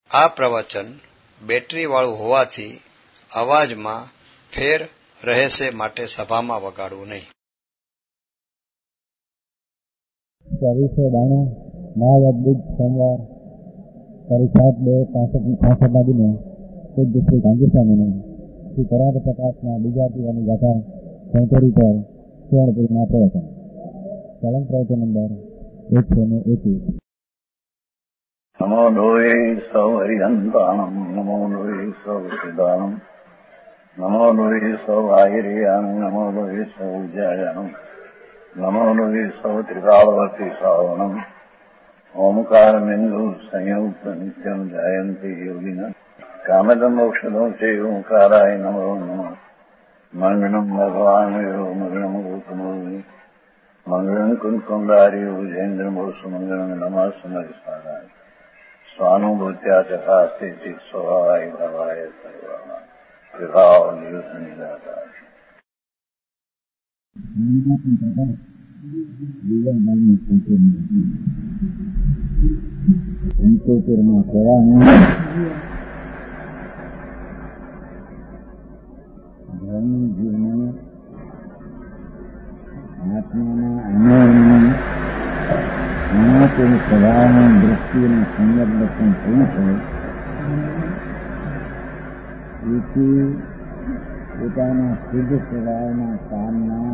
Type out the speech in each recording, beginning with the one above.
આ પ્રવચન બેટરી વાળું હોવાથી અવાજમાં ફેર રહેશે, માટે સભામાં વગાડવું નહીં. 2492 મહાવદ સોમવાર તારીખ 7/2/65 ના દિને પૂજ્ય શ્રી ગાંધી સ્વામીને શ્રી કરાટ પ્રકાશના બીજા પીવાની ગાથા 73 પર સુવર્ણપુરીના પ્રવચન. ચલણ પ્રવચન નંબર 121. નમો લોહે સૌ હરિહંતાણમ, નમો લોહે સૌ સિદ્ધાણમ, નમો લોહે સૌ આયર્યાણમ, નમો લોહે સૌ ઉજ્જાયાણમ, નમો લોહે સૌ ત્રિકાળવતી શ્રાવણમ, ઓમકાર બિંદુ સંયુક્ત નિત્યમ જયંતી યોગિના કામદમ મોક્ષદો છે ઓંકારાય નમો નમઃ. મંગળમ ભગવાન મંગળમ ગૌતમો મંગળમ કુંકુંડારી ભુજેન્દ્રમોષ મંગળમ નમઃ સમરિસારાય સ્વાનુભૂત્યા ચકાસ્તે સ્વભાવાય ભવાય સર્વાના વિભાવ નિયુદ્ધનિદાતા. પંચોતેરમાં કહેવાનું ધર્મ જીવન આત્માના અનુભવની તેની સ્વભાવની દૃષ્ટિનું સંદર્ભન થયું છે. એથી પોતાના શુદ્ધ સ્વભાવના કામના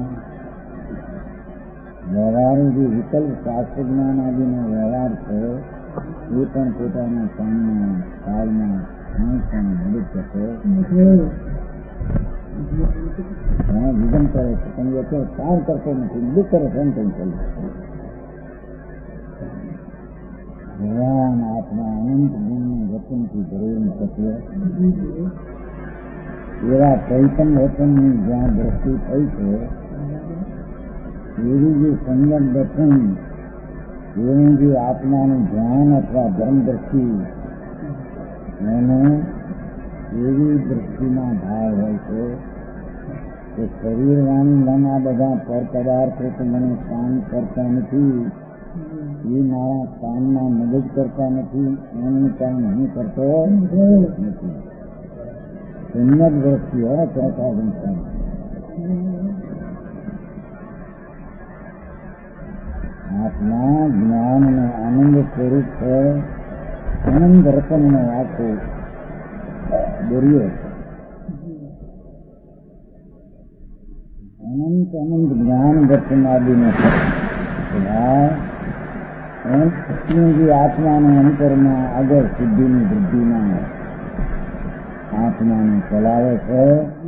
વ્યવહારો જે વિકલ્પ શાસ્ત્ર જ્ઞાન આદિનો વ્યવહાર છે એ પણ પોતાના કામના કાળમાં પણ મદદ થશે. વિધન કરે છે પણ એ અત્યારે કામ કરતો નથી, મદદ કરે છે એમ કઈ ચાલે. ભગવાન આત્મા અનંત ગુણનું વચનથી ભરેલું તત્વ એવા કોઈ પણ વચનની જ્યાં દ્રષ્ટિ થઈ છે એવી જે સંયમ દર્શન, એવું જે આત્માનું ધ્યાન અથવા ધર્મ દ્રષ્ટિ એને એવી દ્રષ્ટિમાં ભાવ હોય છે કે શરીર વાણી મન આ બધા પર પદાર્થો તો મને કામ કરતા નથી, એ મારા કામના મદદ કરતા નથી, એનું કામ હું કરતો નથી. સંયમ દ્રષ્ટિ હોય ચોથા સંસ્થાન. આત્મા જ્ઞાન અને આનંદ સ્વરૂપ છે. આનંદ રતનનો આખો દરિયો અનંત અનંત જ્ઞાન દર્શન આદિનો જે આત્માના અંતરમાં આગળ સિદ્ધિની વૃદ્ધિમાં આત્માને ચલાવે છે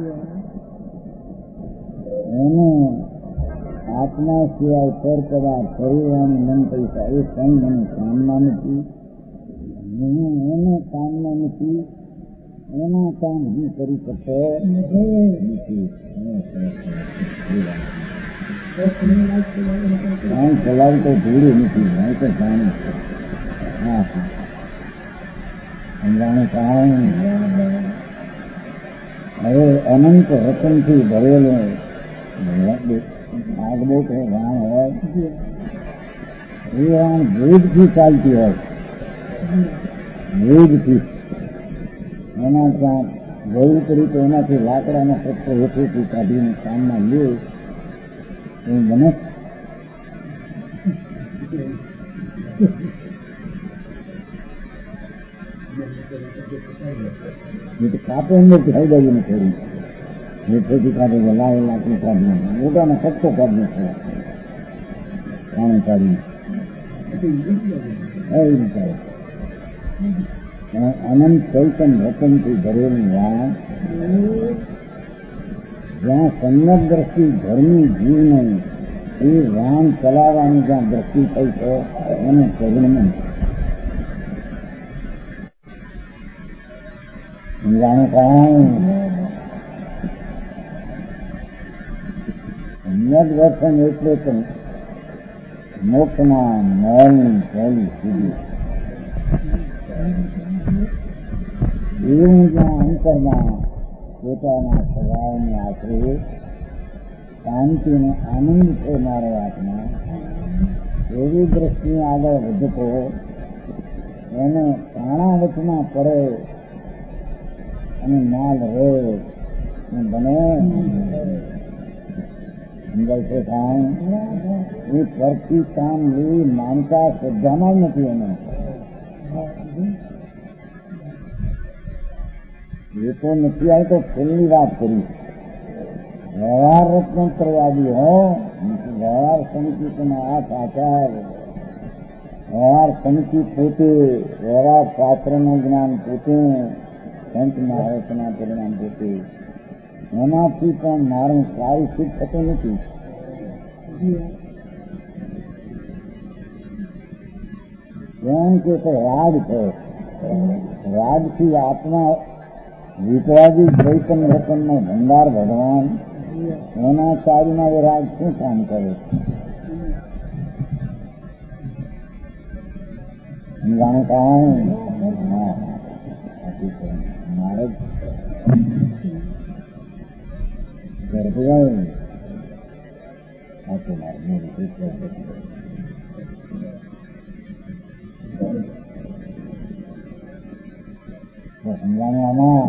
એને આત્મા સિવાય પર પદાર્થ શરીરવાનું મન પૈસા એ કંઈ મને કામના નથી, એને કામના નથી, એના કામ હું કરી શકતો નથી. કામ ચલાવું તો ભૂલું નથી, હું તો જાણું છું. હા સમજાણું કારણ હવે અનંત રતનથી ભરેલો આગબો કે વાણ હોય એ વાણ વેગથી ચાલતી હોય, વેગથી એના ત્યાં ગયું કરી તો એનાથી લાકડાના પત્ર હેઠળથી કાઢીને કામમાં લે એવું બને. કાપે અંદરથી હૈદાઈને થોડું હેઠળથી કાઢે છે, લાવે લાકડું કાઢી મોટાને કચ્ચો કાઢી થયા પાણી કાઢીને અનંત ચૈતન રતનથી ભરેલું વાણ જ્યાં સંયમ દ્રષ્ટિ ધર્મી જીવને એ વાહન ચલાવવાની જ્યાં દ્રષ્ટિ થઈ છે એને કરુણ સમજાણું કારણ સંયમ દર્શન એટલે તો મોક્ષના મહેલની પહેલી સીધી એવું જ્યાં અંતરમાં પોતાના સ્વભાવને આશરે શાંતિને આનંદ છે મારો આત્મા, એવી દ્રષ્ટિએ આગળ વધતો એને કાણા વચમાં પડે અને માલ રહે બને સમજાય છે કાંઈ એ ફરતી કામ લેવી માનતા શ્રદ્ધામાં જ નથી એને એ તો નથી આવી તો ફૂલની વાત કરી વ્યવહાર રત્નોત્તરવાદી હો વ્યવહાર સમિતિ આ આચાર વ્યવહાર સમિતિ પોતે વ્યવહાર શાસ્ત્રનું જ્ઞાન પોતે સંતના આલોચના પરિણામ પોતે એનાથી પણ મારું સારું સિદ્ધ થતું નથી. કેમ કે રાગ છે રાગથી આત્મા વિતરાગી ચૈતન રતનનો ભંડાર ભગવાન એના ચારીમાં એ રાગ શું કામ કરે જાણે કાંઈ મારે સમજાવવામાં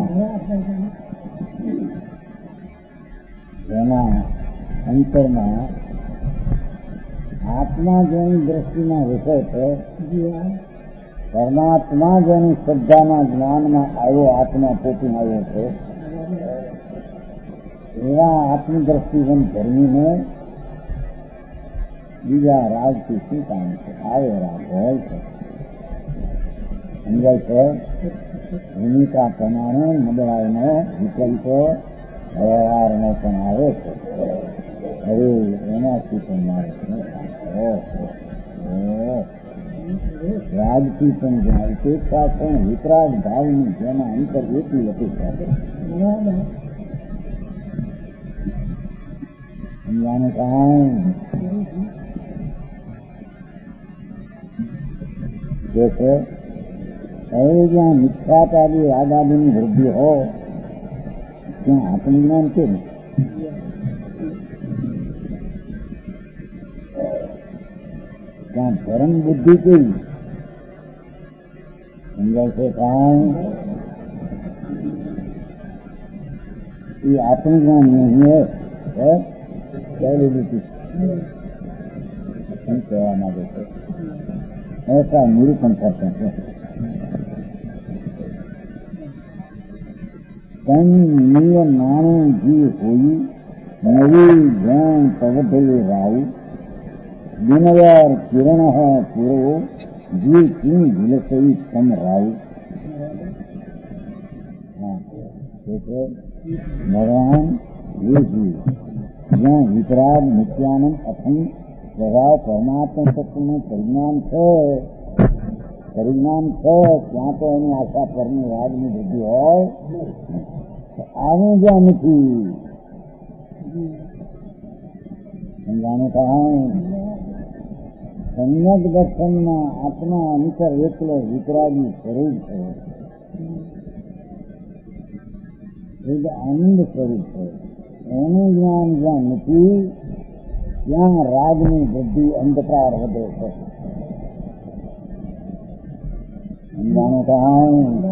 એના અંતરમાં આત્મા જેની દ્રષ્ટિના વિષય છે પરમાત્મા જેની શ્રદ્ધાના જ્ઞાનમાં આવ્યો આત્મા પોતે આવ્યો છે એવા આત્મદ્રષ્ટિવન ધર્મીને બીજા રાગથી શું કામ છે? આવે રાગ હોય છે સમજાય છે. ભૂમિકા પ્રમાણે નબળાઈનો વિકલ્પો વ્યવહારનો પણ આવે છે. હવે એનાથી પણ મારે રાગથી પણ જ્યાં વિશેષતા પણ વિતરાગ ભાવની જેના અંતર એટલી અપેક્ષા છે સમજાને કાંઈ જે છે હવે જ્યાં મિથ્યાતાદી રાગાદીની વૃદ્ધિ હોય ત્યાં આત્મજ્ઞાન કેમ? ત્યાં ધર્મ બુદ્ધિ કેવી સમજાય છે કાંઈ? એ આત્મજ્ઞાન નહીં कैलिटी कहेवा मांगे थे ऐसा निरूपण करते हैं. तन्नीय नाणु जी हुई नवी ज्ञान पवधली राई दिनवार किरण पुरो जी किं विलसई तम राई. भगवान ये जी જ્યાં વિતરાગ નિત્યાનંદ અખંડ સ્વભાવ પરમાત્મા તત્વનું પરિજ્ઞાન છે ત્યાં તો એની આશા પરની રાગની વૃદ્ધિ હોય આવું જ્યાં નથી સમજાને કહું. સમ્યક દર્શનમાં આત્મા અંતર એકલો વિતરાગી સ્વરૂપ છે આનંદ સ્વરૂપ છે. એનું જ્ઞાન જ્યાં નથી ત્યાં રાગની વૃદ્ધિ અંધકાર વધે છે સમજાનું કહું.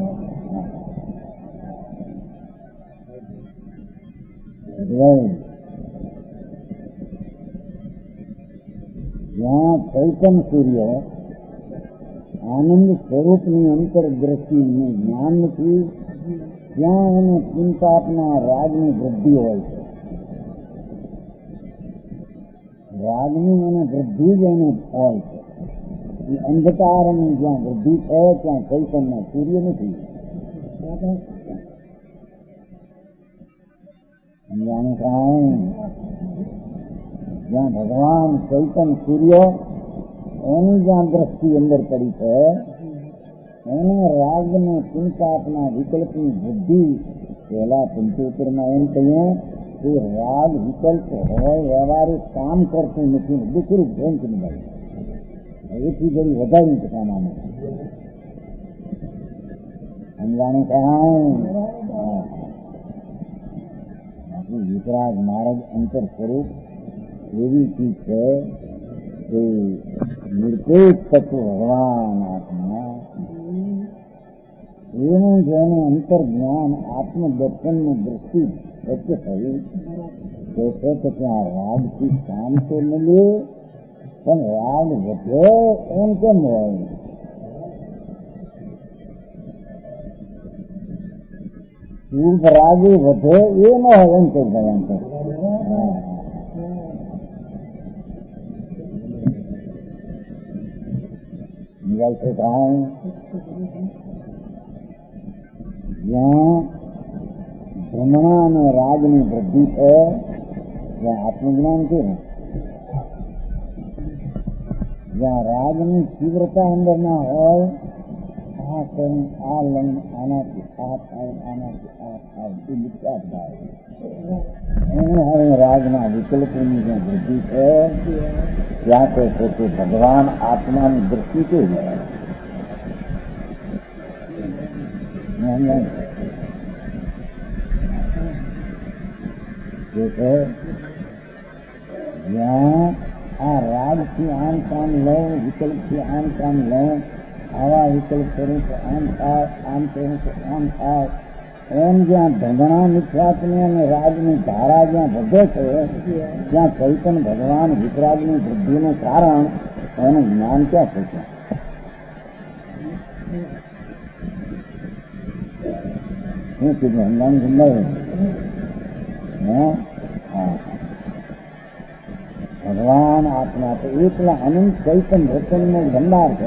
જ્યાં ચૈતન સૂર્ય આનંદ સ્વરૂપની અંતર દ્રષ્ટિનું જ્ઞાન નથી ત્યાં એને ચિંતાપના રાગની વૃદ્ધિ હોય છે. રાગની એને વૃદ્ધિ જ એને હોય છે. એ અંધકારની જ્યાં વૃદ્ધિ છે ત્યાં ચૈતન્ય સૂર્ય નથી સમજાનું કહું. જ્યાં ભગવાન ચૈતન સૂર્ય એની જ્યાં દ્રષ્ટિ અંદર પડી છે એને રાગને ચિંતાપના વિકલ્પની વૃદ્ધિ પહેલા 75 એમ કહીએ કે રાગ વિકલ્પ હોય વ્યવહારિક કામ કરતું નથી દુઃખરૂપ ભેંચ નિભાય એથી જરી વધારી ટકામાં સમજાનું કહું. વિતરાગ માર્ગ અંતર સ્વરૂપ એવી ચીજ છે કે નિરપેક્ષ તત્વ ભગવાન આત્મા એનું જેને અંતર જ્ઞાન આત્મદર્શનની દૃષ્ટિ વચ્ચે થયું તે છે કે ત્યાં રાગથી કામ તો મળે પણ રાગ વધે એમ કેમ હોય? શુભ રાગી વધે એ ન હોય એમ કઈ ભગવાન છે. સમજાય છે કાંઈ? જ્યાં ભ્રમણા અને રાગની વૃદ્ધિ છે ત્યાં આત્મજ્ઞાન છે. જ્યાં રાગની તીવ્રતા અંદર ના હોય, આ કઈ આ લઈને આનાથી આ થાય આનાથી આ થાય એ વિચાર થાય એને હવે રાગના વિકલ્પોની જે વૃદ્ધિ છે ત્યાં કહે છે કે ભગવાન આત્માની દૃષ્ટિ કેવી છે? જ્યાં આ રાગથી આમ કામ લઉં, વિકલ્પથી આમ કામ લઉં, આવા વિકલ્પ કરું તો આમ થાય, આમ કરું તો આમ થાય, એમ જ્યાં ભંગણા મિથ્યાત્મી અને રાજની ધારા જ્યાં વધે છે ત્યાં ચૈતન્ય ભગવાન વિતરાગની વૃદ્ધિનું કારણ એનું જ્ઞાન ક્યાં છે? શું કીધું? અંદાન સમજાયું? ભગવાન આત્મા તો એકલા અનંત ચૈતન્ય રચનનો ભંડાર છે.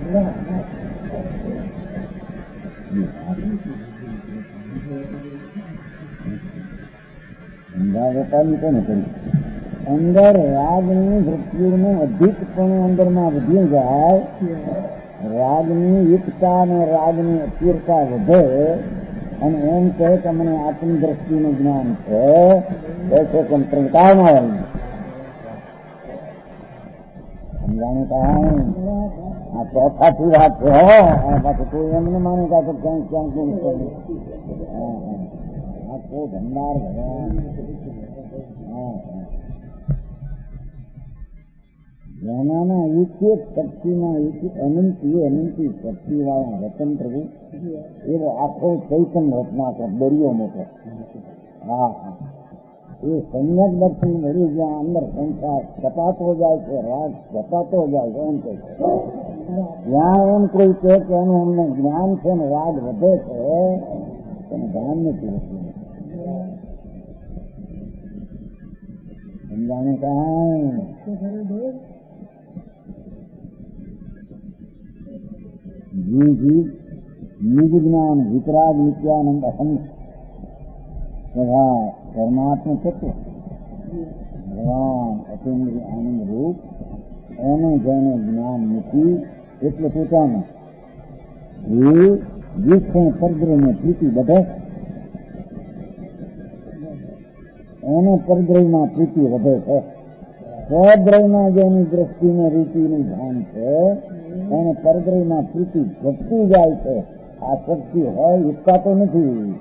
વેપારી કોને કર્યું? અંદર રાગની વૃત્તિનું અધિકપણું અંદરમાં વધી જાય, રાગની એકતા અને રાગની અસ્થિરતા વધે અને એમ કહે કે મને આત્મદ્રષ્ટિનું જ્ઞાન છે, કેમ પ્રગટાવમાં સમજાણું કાંઈ? આ ચોથાથી વાત છે. પાછું કોઈ એમને માને કા તો ક્યાંક ક્યાંક આખો ભંડાર ભગવાન એનાના એક એક શક્તિમાં એક અનંતી શક્તિ વાળા રતન પ્રભુ એવો આખો ચૈતન્ય રત્નાકર દરિયો મોટો. હા, એ સમ્યક દર્શન મળી જ્યાં અંદર સંસાર કપાતો જાય છે, રાગ કપાતો જાય છે, એમ કહે છે. જ્યાં એમ કોઈ કહે કે એનું અમને જ્ઞાન છે ને રાગ વધે છે, તેને ધ્યાન નથી હોતું. સમજાને કાંઈ? જીવ નિજ જ્ઞાન વિતરાગ નિત્યાનંદ અહમ તથા પરમાત્મા તત્વ ભગવાન અતિન્દ્રિય આનંદ રૂપ એનું જેને જ્ઞાન નથી એટલે પોતાનું એ વિક્ષણ પરદ્રવ્યને પ્રીતિ બધે એને પરદ્રવ્યમાં પ્રીતિ વધે છે. સ્વદ્રવ્યમાં જેની દ્રષ્ટિને રૂચિનું ધ્યાન છે એને પરદ્રવ્યમાં પ્રીતિ ઘટતી જાય છે. આ શક્તિ હોય એકતા તો નથી,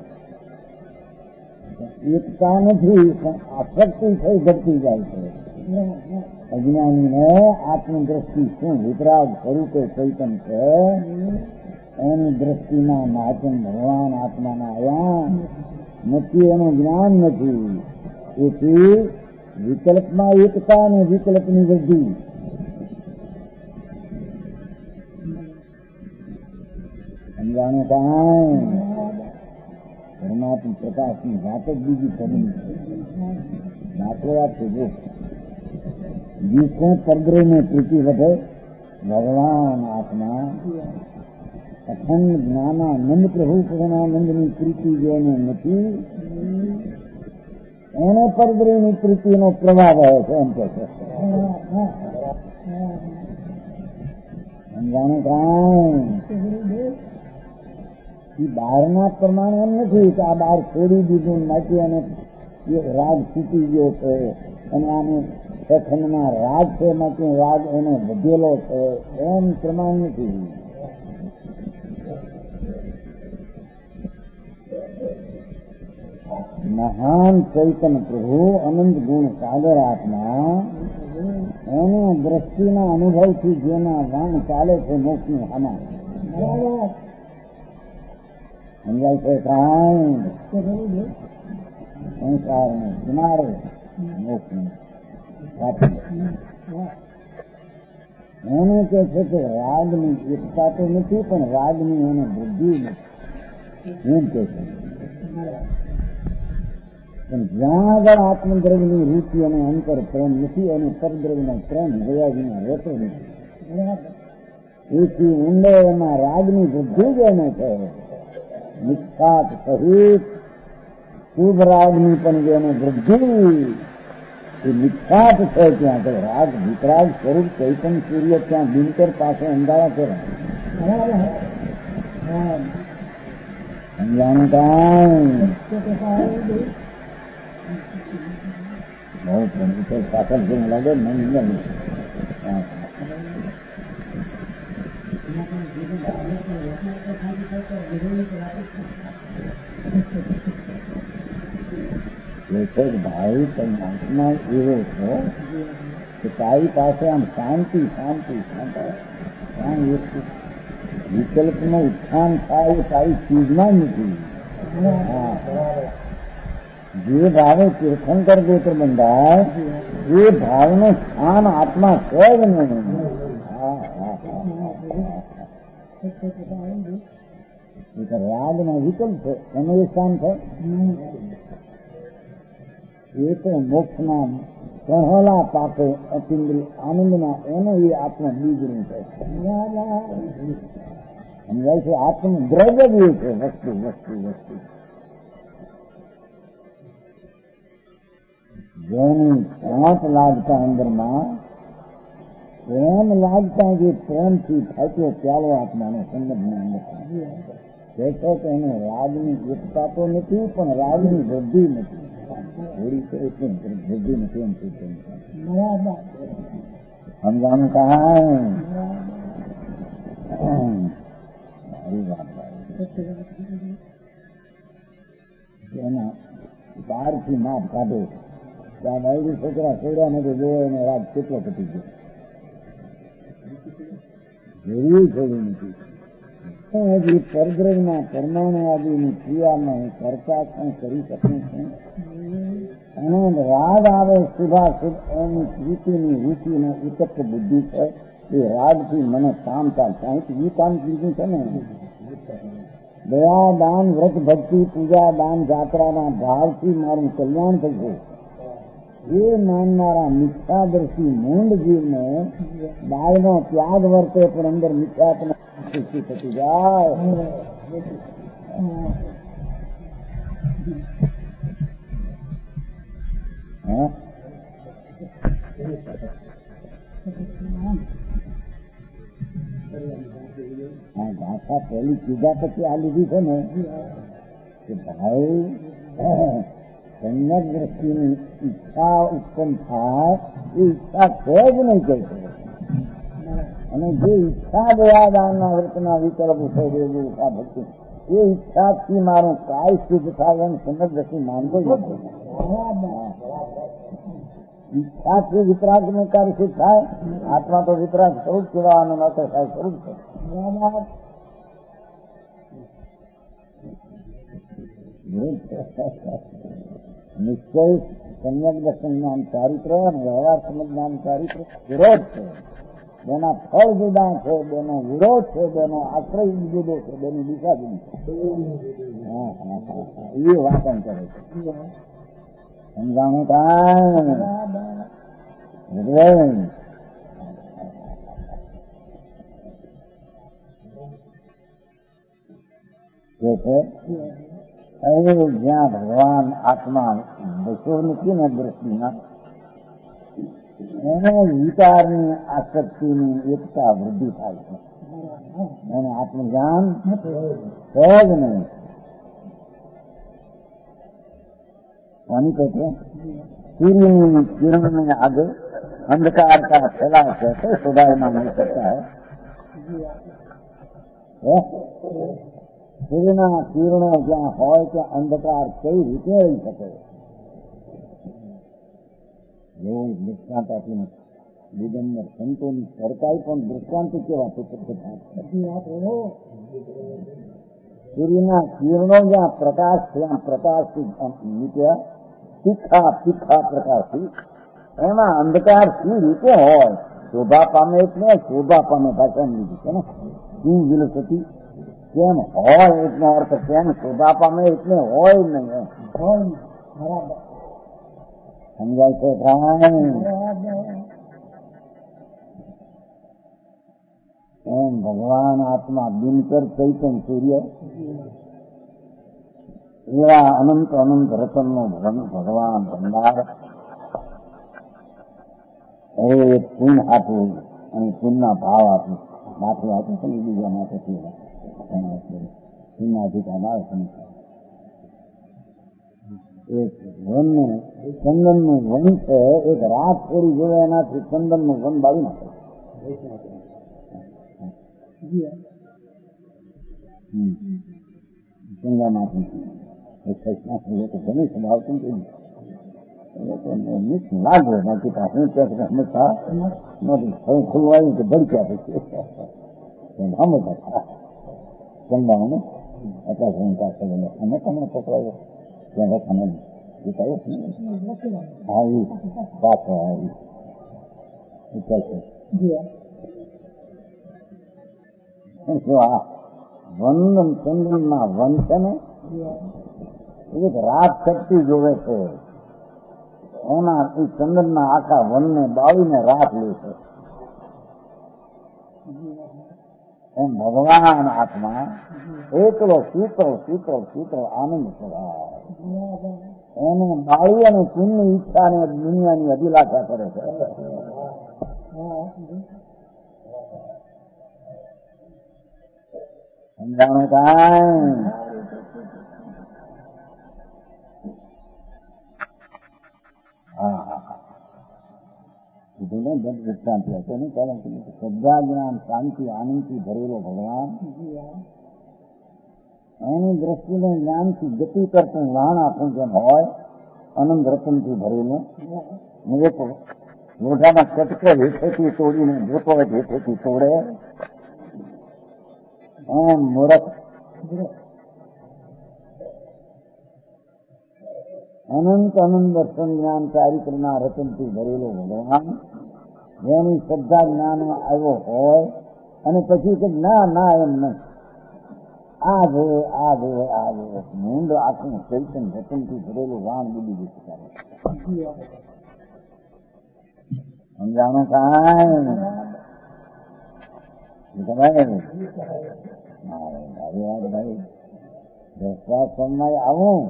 એકતા નથી પણ આસક્તિ થઈ ઘટતી જાય છે. અજ્ઞાનીને આત્મદ્રષ્ટિ શું વિતરાગ સ્વરૂપે ચૈતન છે એની દ્રષ્ટિમાં નાચન ભગવાન આત્માના આવ્યા નથી, એનું જ્ઞાન નથી. એથી વિકલ્પમાં એકતા અને વિકલ્પની વૃદ્ધિ. સમજાણું કાંઈ? પરમાત્મા પ્રકાશની વાત જ બીજી કરી દાખલો આપશે. જો જીવ પરદ્રવ્યને પ્રીતિ વધે, ભગવાન આત્મા અખંડ જ્ઞાનાનંદ પ્રભુ પૂર્ણાનંદની પ્રીતિ જેને નથી એને પરદ્રવ્યની પ્રીતિનો પ્રભાવ રહે છે, એમ કે છે. સમજાણું કાંઈ? બહારના પ્રમાણે એમ નથી કે આ બહાર છોડી દીધું નાખી અને રાગ છૂટી ગયો છે અને આને અખંડમાં રાગ છે એમાંથી રાગ એને વધેલો છે, એમ પ્રમાણ નથી. મહાન ચૈતન્ય પ્રભુ અનંત ગુણ સાગર આત્મા એને દ્રષ્ટિના અનુભવથી જેના વાણ ચાલે છે મોક્ષની આમાં સમજાય છે કાંઈ સંસારને કિનારે મોક્ષને એને કે છે કે રાગની એકતા તો નથી, પણ રાગની એને બુદ્ધિ નથી એમ કે છે. પણ જ્યાં આગળ આત્મદ્રવ્યની રૂચિ અને અંતર પ્રેમ નથી અને પરદ્રવ્યનો પ્રેમ ગયા વિના રહેતો નથી. એથી ઊંડે એમાં રાગની બુદ્ધિ જ એને છે. નિષ્ઠાત સહિત શુભ રાગની પણ જેને વૃદ્ધિ એ નિષ્ઠાત છે. ત્યાં તો રાગ વિતરાગ સ્વરૂપ ચૈતન સૂર્ય ત્યાં દિનકર પાસે અંધારા કરે સમજાનું કાંઈ બહુ પણ પાછળ જેવું લાગે નહીં. ભાઈ પરમાત્મા એવો છે કે તારી પાસે આમ શાંતિ શાંતિ શાંતિ વિકલ્પનું ઉત્થાન થાય એ તારી ચીજમાં નથી. જે ભાવે તીર્થંકર ગોત્ર બંધાય એ ભાવનું સ્થાન આત્મા છે જ નહીં. રાગનો વિકલ્પ છે એનું એ સ્થાન છે. એ તો મોક્ષના સહલા પાપે અતિન્દ્રિય આનંદના એનો એ આત્મ બીજનું છે. સમજાય છે. આત્મ દ્રવ્ય જ એ છે. વસ્તુ વસ્તુ વસ્તુ જેની ચાંચ લાગતા અંદરમાં પ્રેમ લાગતા જે પ્રેમથી થાક્યો પ્યાલો આત્માનો સંબંધના અંદર કહે છે કે એને રાગની એકતા તો નથી, પણ રાગની વૃદ્ધિ નથી. થોડી છે એટલે વૃદ્ધિ નથી એમ સમજાનું કાંઈ મારી વાત એના બહારથી માપ કાઢે ત્યાં ડાયરી છોકરા છોડ્યા નથી જોયો એને રાગ કેટલો પતી ગયો જરૂર થયું નથી. હજી પરદ્રવના પરમાણુ આદિની ક્રિયામાં હું કરતા પણ કરી શકું છું. અને રાગ આવે શુભાશુભ એની પ્રીતિની રૂચિને એકત્ર બુદ્ધિ છે. એ રાગથી મને કામ થાય એ કામ કીધું છે ને. દયા દાન વ્રત ભક્તિ પૂજા દાન જાત્રાના ભાવથી મારું કલ્યાણ થશે એ માનનારા મિથ્યાદર્શી મૂંડ જીવને દાળનો ત્યાગ વર્તે પણ અંદર મિથ્યાત્મા થતી જાય. આ ભાષા પહેલી કીધા પછી આ લીધી છે ને કે ભાઈ સમ્યક દ્રષ્ટિની ઈચ્છા ઉત્પન્ન થાય એ ઈચ્છા છે જ નહીં કહે છે. અને જે ઈચ્છા દયાદાનના વર્તના વિકલ્પ છે ભક્તિ એ ઈચ્છાથી મારું કાય સિદ્ધ થાય એમ સમ્યક દ્રષ્ટિ માનતો જ નથી. ઈચ્છાથી વિતરાગનું કાર્ય સિદ્ધ થાય. આત્મા તો વિતરાગ સ્વરૂપ કેળવવાનું માત્ર થાય સ્વરૂપ છે. નિશ્ચય સમ્યક દર્શન જ્ઞાન ચારિત્ર અને વ્યવહાર સમજ જ્ઞાન ચારિત્ર વિરોધ છે. બેના ફળ જુદા છે, બેનો વિરોધ છે, બેનો આશ્રય જુદો છે, બેની દિશા જુદી છે. એ વાંચન કરે છે. સમજાણું કાંઈ જ્યાં ભગવાન આત્મા બસો નથી ને દ્રષ્ટિમાં એને વિચારની આસક્તિની એકતા વૃદ્ધિ થાય છે. એને આત્મજ્ઞાન છે જ નહીં. કોની કહે છે સૂર્યની કિરણને आगे अंधकार का फैलाव कैसे सुधारना मिल सकता है? સૂર્યના કિરણો જ્યાં હોય ત્યાં અંધકાર કઈ રીતે રહી શકે? એવું દૃષ્ટાંત આપીને દિગંબર સંતોની સરકારી પણ દૃષ્ટાંત કેવા સૂર્યના કિરણો જ્યાં પ્રકાશ ત્યાં પ્રકાશથી નીકળ્યા તીખા પ્રકાશથી એમાં અંધકાર સી રીતે હોય શોભા પામે એટલે શોભા પામે ભાષામાં લીધી છે ને શું વિલસતી કેમ હોય એટલો અર્થ કેમ શોભા પામે એટલે હોય નહીં બરાબર સમજાય છે એમ ભગવાન આત્મા દિનકર ચૈતન સૂર્ય એવા અનંત રતનનો ભગવાન ભંડાર એ પૂન આપવું અને પૂનના ભાવ આપવું માથે આપે છે બીજા માટે પૂનના અધિકાર આવે સમજ એક વનને ચંદનનું વન છે એક રાત થોડી જોડે એનાથી ચંદનનું વન બાળી નાખે ગંગામાંથી ઘણી સંભાવતું લાગે બાકી હું ત્યાં હંમેશા નથી ખુલવાયું કે ભડક્યા પછી ગંગાને અત્યારે અમે તમને પકડાયો ત્યાં રખાને આવી પાછો આવી આ વન ચંદનના વન છે ને એક રાત શક્તિ જોવે છે એના એ ચંદનના આખા વનને બાળીને રાત લે છે એમ ભગવાન આત્મા એકલો શીતળ આનંદ સ્વભાવ એને બાળી અને પુણ્ય ઈચ્છાને દુનિયાની અભિલાષા કરે છે સમજાણું કાંઈ દૃષ્ટાંતિ હતો ને કારણ કે શ્રદ્ધા જ્ઞાન શાંતિ આનંદથી ભરેલો ભગવાન એની દ્રષ્ટિને જ્ઞાનથી ગતિ કરતું વાહન આપણું જેમ હોય આનંદ રતનથી ભરેલું લોઢાના કટકો હેઠેથી તોડીને જોતો હોય હેઠેથી તોડે એમ મૂરખ અનંત દર્શન જ્ઞાન ચારિત્રના રતનથી ભરેલો ભગવાન જેની શ્રદ્ધા જ્ઞાન આવ્યો હોય અને પછી કે ના એમ નહીં આ જોવે મૂંડ આખું ચૈતન રતનથી ભરેલું વાણ બુડી જશે સમજાણું કાંઈ ભાઈ દ્રષ્ટાશ્રમમાં આવું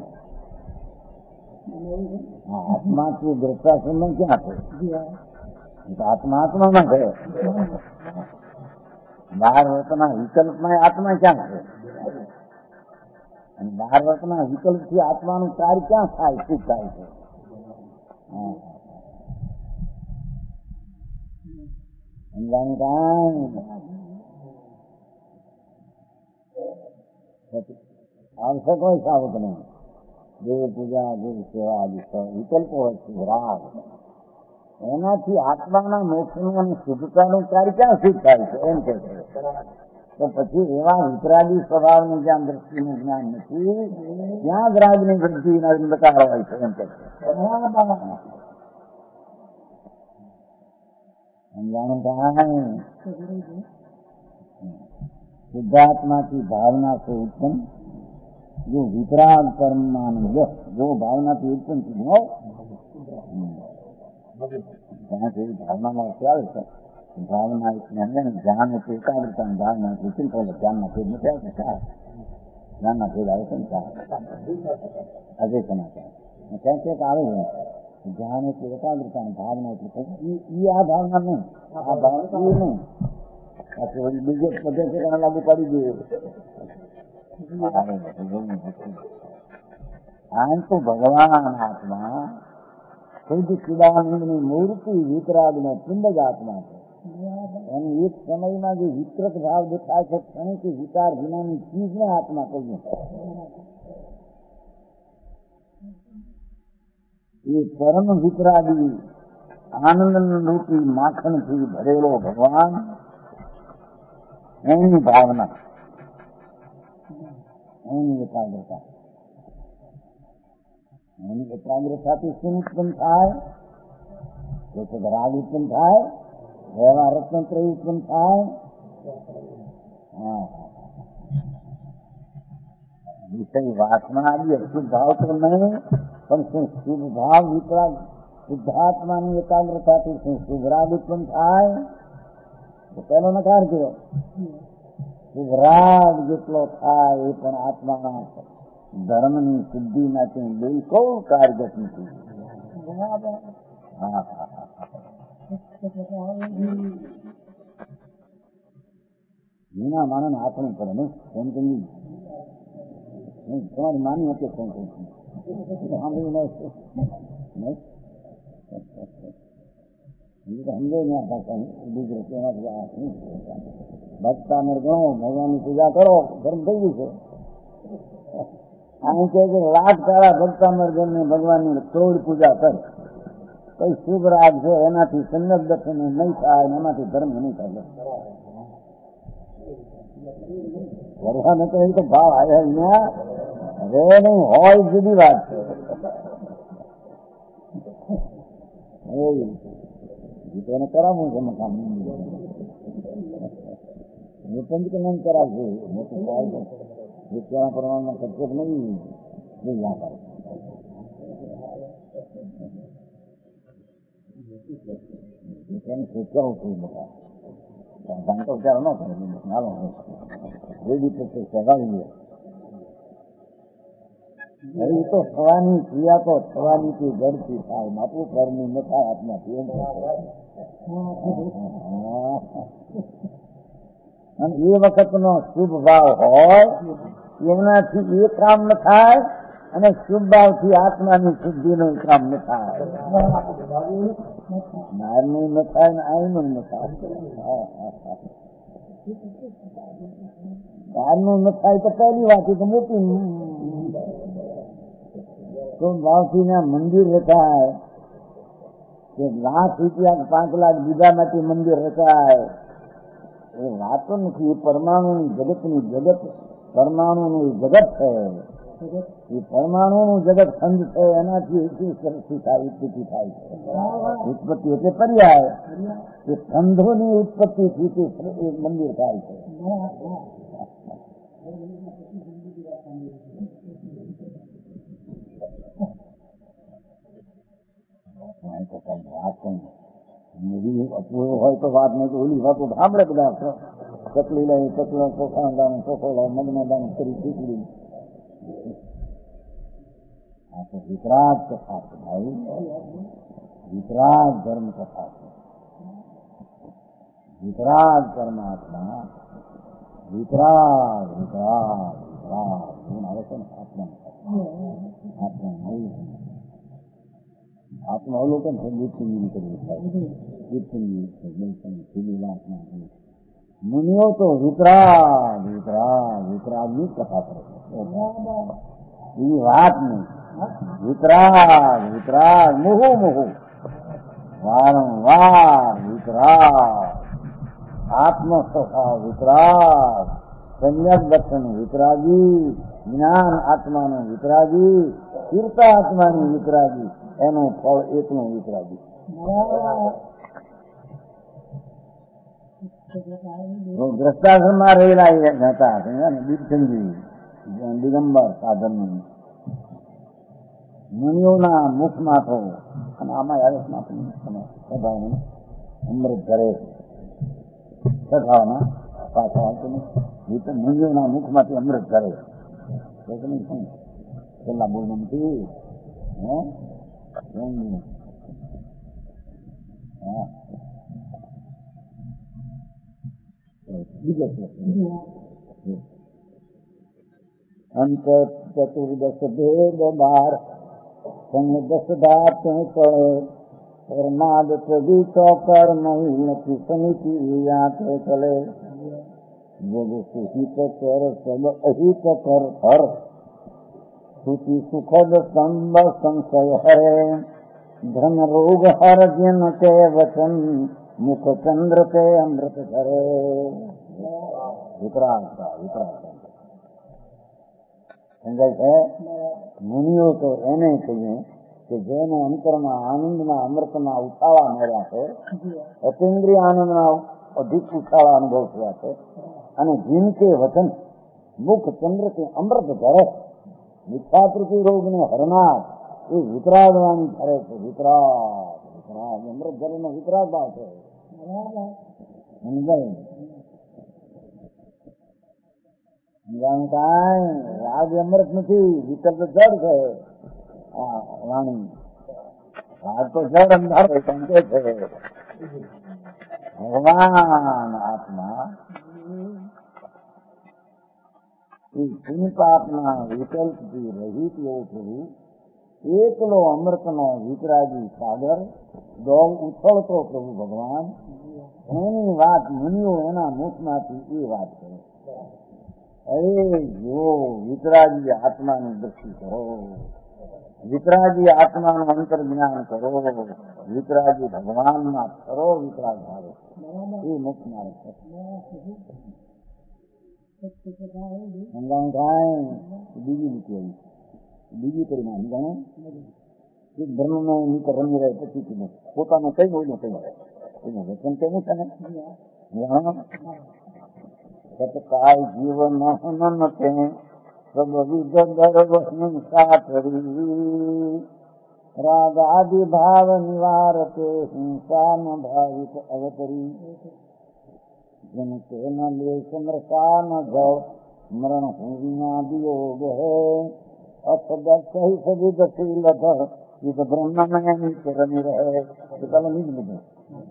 આત્માથી દ્રષ્ટાશ્રમ ક્યાં છે આત્મામાં થયો બાર વર્તના વિકલ્પમાં આત્મા ક્યાં છે અને બાર વર્તના વિકલ્પથી આત્માનું કાર્ય ક્યાં થાય શું થાય છે સમજાણું કાંઈ આવશે કોઈ સાવક નહીં દેવ પૂજા ગુરુ સેવા વિકલ્પો હોય છે રાગ એનાથી આત્માના મોક્ષનું અને શુદ્ધતાનું કાર્ય ક્યાં સિદ્ધ થાય છે એમ કે છે તો પછી એવા વિતરાગી સ્વભાવની જ્યાં દ્રષ્ટિનું જ્ઞાન નથી ત્યાં જ રાગની વૃદ્ધિ અંધકાર હોય છે એમ કે છે સમજાણું કાંઈ શુદ્ધાત્માથી ભાવના से उत्पन्न जो वितराग कर्मानुज जो भावना થી ઉત્પન્ન થયું હોય ત્યાં સુધી ભાવનામાં આવે છે ભાવના ધ્યાન એટલે એકાગ્રતા ભાવના ધ્યાનના ભેદ નથી આવશે ધ્યાનના ભેદ આવે છે ને અજય સમાચાર ક્યાંક આવે છે ધ્યાન એટલે એકાગ્રતા ભાવના એટલે આ ભાવના નહીં આ ભાવના એ નહીં બીજે પદ્ધતિ લાગુ પડી ગયું આમ તો ભગવાન આત્મા શુદ્ધ ચિદાનંદની મૂર્તિ વિતરાગ નો પિંડ જ આત્મા છે એની એક સમયમાં જે વિકૃત ભાવ દેખાય છે ક્ષણિક વિચાર વિનાની ચીજને આત્મા કહ્યું એ પરમ વિતરાગી આનંદ રૂપી માખણથી ભરેલો ભગવાન એની ભાવના એની એકાગ્રતા. એની એકાગ્રતાથી શું ઉત્પન્ન થાય? તો રાગ ઉત્પન્ન થાય, વ્યવહાર રત્નત્ર ઉત્પન્ન થાય. વિષય વાસના આવી અશુભ ભાવ તો નહીં, પણ શું શુભ ભાવ વિતરાગ શુદ્ધાત્માની એકાગ્રતાથી શું શુભ રાગ ઉત્પન્ન થાય? તો પહેલો નકાર કર્યો. શુભ રાગ જેટલો થાય એ પણ આત્માના ધર્મની શુદ્ધિ માટે બિલકુલ કાર્યરત નથી. વિના માનવ આપવું પડે ને. એમ કહ્યું તમારી માની હતી ફોન કરું સાંભળ્યું નહીં સમજો ને આ ભાષા ભક્તા મેં ગણો ભગવાનની પૂજા કરો ધર્મ થઈ ગયું છે. અહીં કહે છે લાખ તારા ભક્તા મર્ગન ને ભગવાનની તોડ પૂજા કરે. કઈ શુભ રાગ છે એનાથી સંગત દર્શન નહીં થાય, એનાથી ધર્મ નહીં થાય. ભગવાન તો એ તો ભાવ આવ્યા અહીંયા હવે નહીં હોય જુદી વાત છે. એને કરાવવું છે મકાન પંચકલ્યાણ કરાવશે. રૂપિયાના પ્રમાણમાં ખર્ચો નહીં જોયા કરે. એને શીખવું છું બધા જાણતો વિચાર ન કરે નાનો રેડી થશે સગાવી. એ તો થવાની ક્રિયા તો થવાની થી જડથી થાય. બાપુ ઘરની ન થાય આત્માથી એમ. અને એ વખતનો શુભ ભાવ હોય એનાથી એ કામ ન થાય, અને શુભ ભાવથી આત્માની શુદ્ધિનું કામ ન થાય. નારનું ન થાય ને આઈનું ન થાય. નારનું ન થાય તો પહેલી વાત તો મોટી શુભ ભાવથી ના મંદિર રચાય કે લાખ રૂપિયા 5 લાખ બીજા માંથી મંદિર રચાય એ વાતો નથી. એ પરમાણુની જગતની જગત પરમાણુનું જગત છે. એ પરમાણુનું જગત ખંડ છે. એનાથી સૃષ્ટિ થાય, ઉત્પત્તિ થાય છે. ઉત્પત્તિ એટલે પર્યાય. એ ખંડોની ઉત્પત્તિથી મંદિર થાય છે. અપૂર્વ હોય તો વાત નહીં તો ઓલી વાતો સાંભળે બધા. ચકલી લઈ ચકલો ચોખા દાણ ચોખો મગના દાણ કરી ખીચડી. આ તો વિતરાગ કથા છે ભાઈ, વિતરાગ ધર્મ કથા છે. વિતરાગ પરમાત્મા વિતરાગ વિતરાગ વિતરાગ એવું આવે છે ને આત્મા. આત્મા અવલોકન છે. દીપસંગીની કરવી થાય. દીપસંગી સીધી વાત ના. મુનિઓ તો વિતરાગ વિતરાગ વિતરાગની કથા કરે છે. એ વાત નહીં. વિતરાગ વિતરાગ મુહુ મુહુ વારંવાર વિતરાગ આત્મ સ્વભાવ વિતરાગ સંયમ દર્શન વિતરાગી જ્ઞાન આત્માનું વિતરાગી કીર્તા આત્માની વિતરાગી એનું ફળ એકનું વિતરાગી. દ્રષ્ટાશ્રમમાં રહેલા હતા દીપચંદી દિગંબર સાધન મુનિઓના મુખમાં તો અને આમાં આવેશમાં પણ અમૃત ઘરે સભામાં પાછા આવતું નહીં. મુનિઓના મુખમાંથી અમૃત ઘરે છેલ્લા બોલમાંથી અંત ચતુર્દશ ભેદ 12 સંગ 10 દાત પડે પરમાદ પ્રભુ ચોકર નહીં નથી સમિતિ યાત ચલે જોગ સુહિત કર સબ અહિત કર હર સુતિ સુખદ સ્તંભ સંશય હરે ધન રોગ હર જન તે વચન મુખ ચંદ્ર તે અમૃત કરે. વિતરાગતા વિતરાગતા સમજાય છે? મુનિઓ તો એને કહીએ કે જેને અંતરમાં આનંદના અમૃતના ઉછાળા મળ્યા છે, અતિન્દ્રિય આનંદના અધિક ઉછાળા અનુભવ થયા છે, અને જીનકે વચન મુખ ચંદ્ર કે અમૃત ધરે મિથ્યાતૃતિ રોગને હરનાર એ વિતરાગ વાણી ધરે છે. વિતરાગ વિતરાગ અમૃત ધરેનો વિતરાગ ભાવ છે. સમજાય? સમજાણું કાંઈ? રાગ અમૃત નથી, વિકલ્પ જડ છે. વાણી રાગ તો જડ અંધારો સંકે છે. ભગવાન આત્મા એ ચિંતાત્મા વિકલ્પથી રહિત એવો પ્રભુ એકલો અમૃતનો વિતરાગી સાગર દોડ ઉછળતો પ્રભુ ભગવાન, એની વાત મુનિઓ એના મુખમાંથી એ વાત કરે. અરે જો વિતરાગી આત્માની દ્રષ્ટિ કરો, વિતરાગી આત્માનું અંતર જ્ઞાન કરો, વિતરાગી ભગવાનમાં કરો વિતરાગ ભાવે એ મુક્ત માર્ગ છે. સમજાણું થાય? બીજી નીકળી બીજી કરી માં સમજાણું? બ્રહ્મ નીકળ રમી રહે પછી પોતાને કઈ હોય ને કઈ એનું વચન કેવું છે ને સતકાય જીવન તે સબવિધ હિંસા કરી રાગ આદિ ભાવ નિવારતે હિંસા ન ભાવિત અવતરી જન કે ન લે સમરસા ન જળ મરણ હુના વિયોગ હૈ અસદસહી સવિધ શીલધ વિધ બ્રહ્મમય નિચરણી રહે. ચાલો નીજ બધું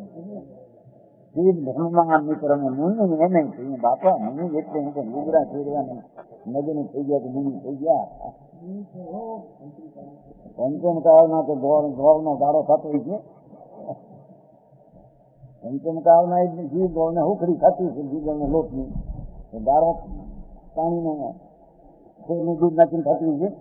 બ્રહ્મમાં નિચરણ મુનિ એને કહીએ બાપા મુનિ એટલે હું તો લુગડા ફેરવાના નગરની થઈ ગયા તો મુનિ થઈ ગયા. પંચમ કાળના તો ગોળનો ગાળો થતો હોય છે. પંચમ કાળના ઘી ગોળને હુખડી થતી છે, ઘી ગોળને લોટની ગાળો પાણીને ફેરનું દૂધ નાખીને થતી છે.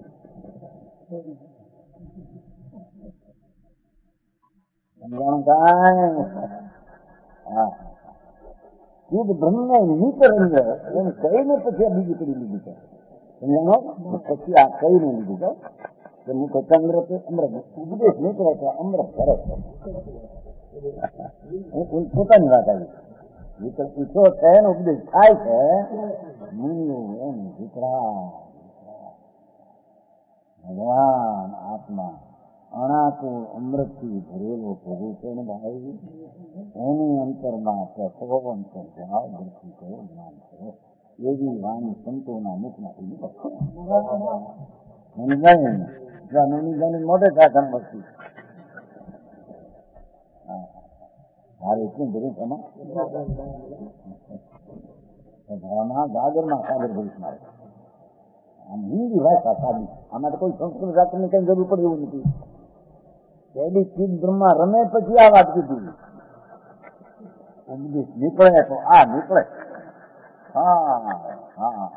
સમજાણું કાંઈ? હા, શુદ્ધ બ્રહ્મ નિકરણ એમ કહીને પછી આ બીજી કરી લીધી છે. સમજાણો? પછી આ કહીને લીધું છે કે મુખ ચંદ્ર છે અમૃત ઉપદેશ નીકળે છે અમૃત કરે છે. પોતાની વાત આવી વિકલ્પ ઈચ્છો છે એનો ઉપદેશ થાય છે. મુનિઓ એમ વિતરાગ ભગવાન આત્મા અણાકુળ અમૃતથી ભરેલો પ્રભુ છે ને ભાઈ, એની અંતરમાં સત્વં સર્જાવ દ્રષ્ટિ કરો જ્ઞાન કરો એવી વાણી સંતોના મુખમાંથી નીકળે. મોટે શાસન વસ્તુ મારે એટલું ભર્યું એમાં ગાગરમાં સાગર ભરીશ મારે આમ હિન્દી ભાષા સાદી. આમાં તો કોઈ સંસ્કૃત શાસ્ત્રની કઈ જરૂર પડે એવું નથી. એડી ચીજ બ્રહ્મા રમે પછી આ વાત કીધી ઉપદેશ નીકળે તો આ નીકળે. હા હા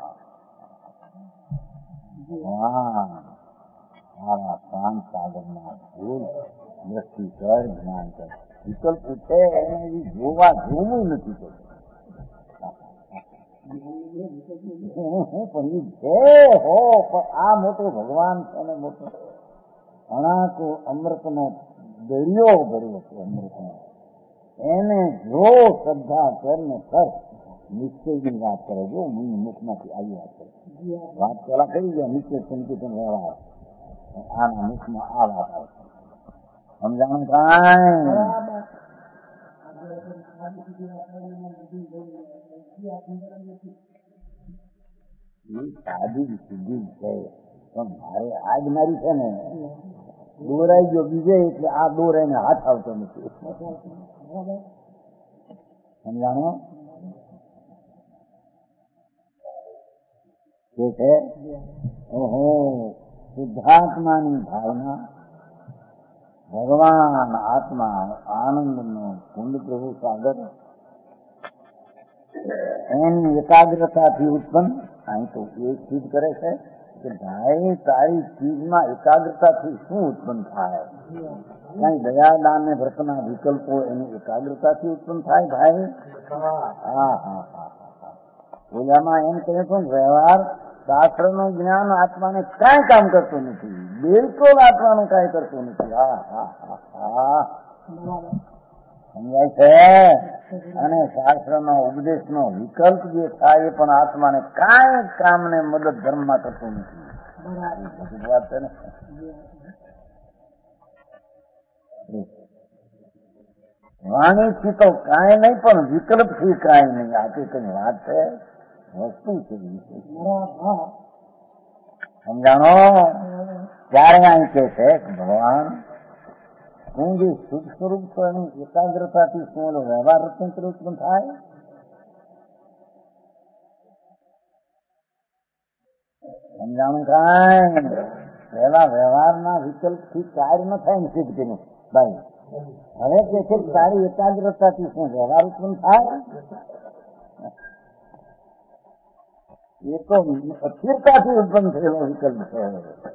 મારા શાંત સાગરમાં ભૂલ દ્રષ્ટિ કર જ્ઞાન કર વિકલ્પ છે એને જોવા જોવું નથી કરતું. આ મોટો ભગવાન છે ને મોટો અણાકો અમૃતનો દરિયો ભર્યો છે અમૃતનો. એને જો શ્રદ્ધા કર ને કર નિશ્ચયની વાત કરે. જો મુખમાંથી આવી વાત કરે વાત પેલા કરી ગયા નિશ્ચય સંકેતન વ્યવહાર આના મુખમાં આ વાત આવે. સમજાણું કાંઈ? સાદી સિદ્ધિ છે પણ મારે આજ મારી છે ને દોરાઈ ગયો બીજે એટલે આ દોર એને હાથ આવતો નથી. સમજાણો? કે છે ઓહો શુદ્ધાત્માની ભાવના ભગવાન આત્મા આનંદનો કુંડ પ્રભુ સાગર એની એકાગ્રતાથી ઉત્પન્ન. અહીં તો એ ચીજ કરે છે કે ભાઈ તારી ચીજમાં એકાગ્રતાથી શું ઉત્પન્ન થાય? કઈ દયા દાન ને વ્રતના વિકલ્પો એની એકાગ્રતાથી ઉત્પન્ન થાય ભાઈ. હા હા હા હા ઓલામાં એમ કહે છે વ્યવહાર શાસ્ત્રનું જ્ઞાન આત્માને કાંઈ કામ કરતું નથી, બિલકુલ આત્માનું કાંઈ કરતું નથી. સમજાય છે? અને શાસ્ત્રનો ઉપદેશનો વિકલ્પ જે થાય એ પણ આત્માને કાંઈ કામને મદદ ધર્મમાં કરતું નથી. વાત છે ને. વાણીથી તો કાંઈ નહીં, પણ વિકલ્પથી કાંઈ નહીં. આથી કઈ વાત છે, વસ્તુ છે. સમજાણો? ત્યારે અહીં કે છે ભગવાન હું જે શુદ્ધ સ્વરૂપ છો એની એકાગ્રતાથી શું વ્યવહાર રચંત્ર ઉત્પન્ન થાય? સમજાણું? કાંઈ પેલા વ્યવહારના વિકલ્પથી કાર્ય ન થાય ને સિદ્ધ કર્યું ભાઈ. હવે કે છે તારી એકાગ્રતાથી શું વ્યવહાર ઉત્પન્ન થાય? એ તો અસ્થિરતાથી ઉત્પન્ન થયેલો વિકલ્પ છે.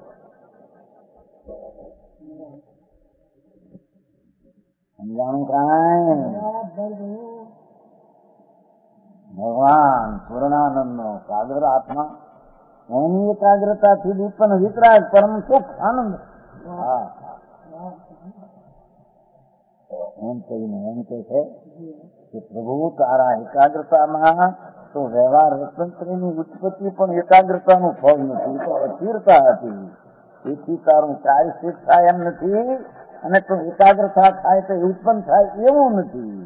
સમજાણું? કાંઈ ભગવાન પૂર્ણાનંદ નો સાગર આત્મા એની એકાગ્રતાથી ઉત્પન્ન વિતરાગ પરમ સુખ આનંદ. એમ કહીને એમ કે છે કે પ્રભુ તારા એકાગ્રતામાં તો વ્યવહાર રચંત્રની ઉત્પત્તિ પણ એકાગ્રતાનું ફળ નથી, તો અસ્થિરતા હતી. તેથી તારું કાર્ય સિદ્ધ થાય એમ નથી, અને તો એકાગ્રતા થાય તો ઉત્પન્ન થાય એવું નથી.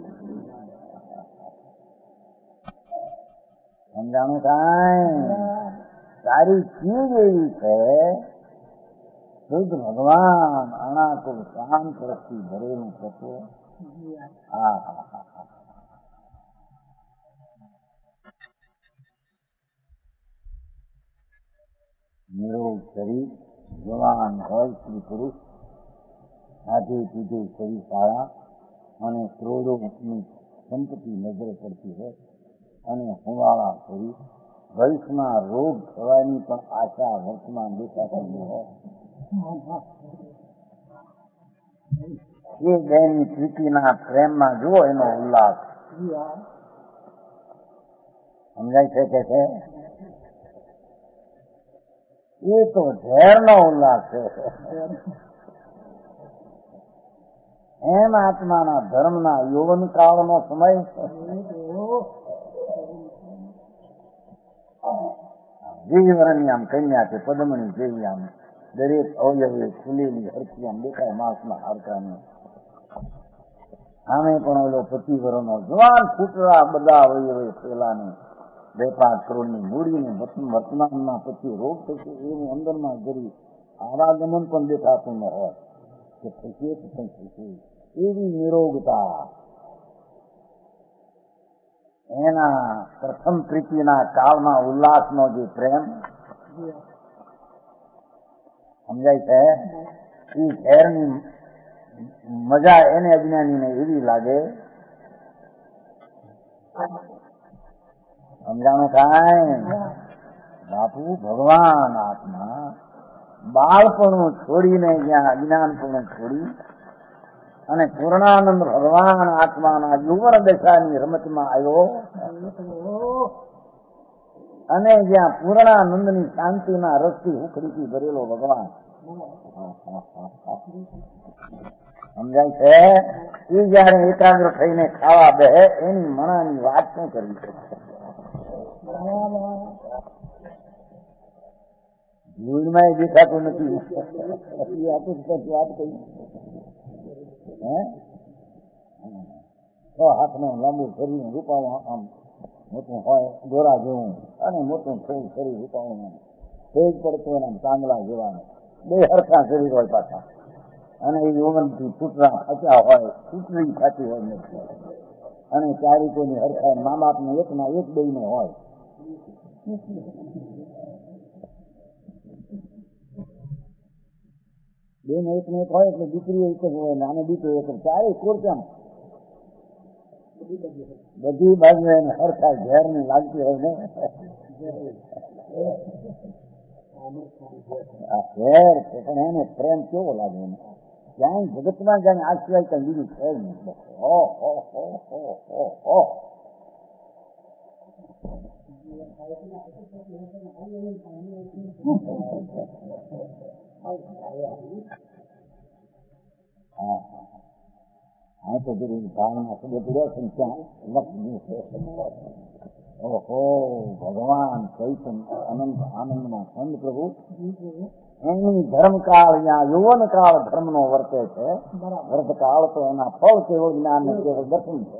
સમજાણું? કાંઈ તારી ચીજ એવી છે શુદ્ધ ભગવાન અનાકુલ શાંત રસથી ભરેલું તત્વ. નિરોગ શરીર, જવાન હોય સ્ત્રી પુરુષ, આજે પીધે શરીર સારા અને ક્રોધોની સંપત્તિ નજરે પડતી હોય, અને હુવાળા શરીર, ભવિષ્યમાં રોગ થવાની પણ આશા વર્તમાન દેખાતી હોય, એ બેની પ્રીતિના પ્રેમમાં જુઓ એનો ઉલ્લાસ. સમજાય છે કે છે? એ તો ઝેરનો ઉલ્લાસ છે. એમ આત્માના ધર્મના યૌવન કાળનો સમય જીવરની આમ કન્યા છે પદમણી જેવી, આમ દરેક અવયવે ખુલેલી હરકી આમ દેખાય માસના હાડકાની. આમે પણ ઓલો 25 વર્ષનો જવાન ફૂટડા બધા અવયવે પેલાને 2-5 કરોડની મૂડીને વર્તમાનમાં પછી રોગ થશે એનું અંદરમાં જરી આવાગમન પણ દેખાતું ન હોય કે થશે પણ થશે એવી નિરોગતા. એના પ્રથમ પ્રીતિના કાળમાં ઉલ્લાસનો જે પ્રેમ સમજાય છે, એ ઝેરની મજા એને અજ્ઞાનીને એવી લાગે. સમજાણું? કાંઈ બાપુ ભગવાન આત્મા બાળપણું છોડીને જ્યાં અજ્ઞાનપણું છોડી અને પૂર્ણાનંદ ભગવાન આત્માના યુવન દશાની રમતમાં આવ્યો, અને જ્યાં પૂર્ણાનંદની શાંતિના રસથી હુખડીથી ભરેલો ભગવાન. સમજાય છે? એ જયારે એકાગ્ર થઈને ખાવા બે એની મણાની વાત શું કરવી છે? ભૂલમાં દેખાતું નથી. વાત કહી હાથનો લાંબુ શરીર રૂપાવું આમ મોટું હોય દોરા જેવું, અને મોટું થોડું શરીર રૂપાવું તેજ પડતું આમ ચાંદલા જેવા, બે હરખા શરીર હોય પાછા, અને એ યૌવનથી ફૂટરા ફચ્યા હોય, ફૂટરી ખાતી હોય નથી, અને ચારિકોની હરખા મા બાપને એકના એક બેયને હોય. બેન એકને એક હોય એટલે દીકરી એક જ હોય, નાની દીકરી એક, ચારે કોર કેમ બધી બાજુ એને હરખા ઝેરની લાગતી હોય ને. આ ઝેર છે, પણ એને પ્રેમ કેવો લાગે એને? ક્યાંય જગતમાં જાણે આ સિવાય કઈ બીજું છે જ નહીં. હા તો ભાવના શબ્દ પડ્યો છે ત્યાં લક્ષ્મી છે. ઓહો ભગવાન ચૈતન્ય અનંત આનંદમાં સંત પ્રભુ એની ધર્મકાળ યા યૌવન કાળ ધર્મનો વર્તે છે. વ્રતકાળ તો એના ફળ કેવળ જ્ઞાન ને કેવળ દર્શન છે.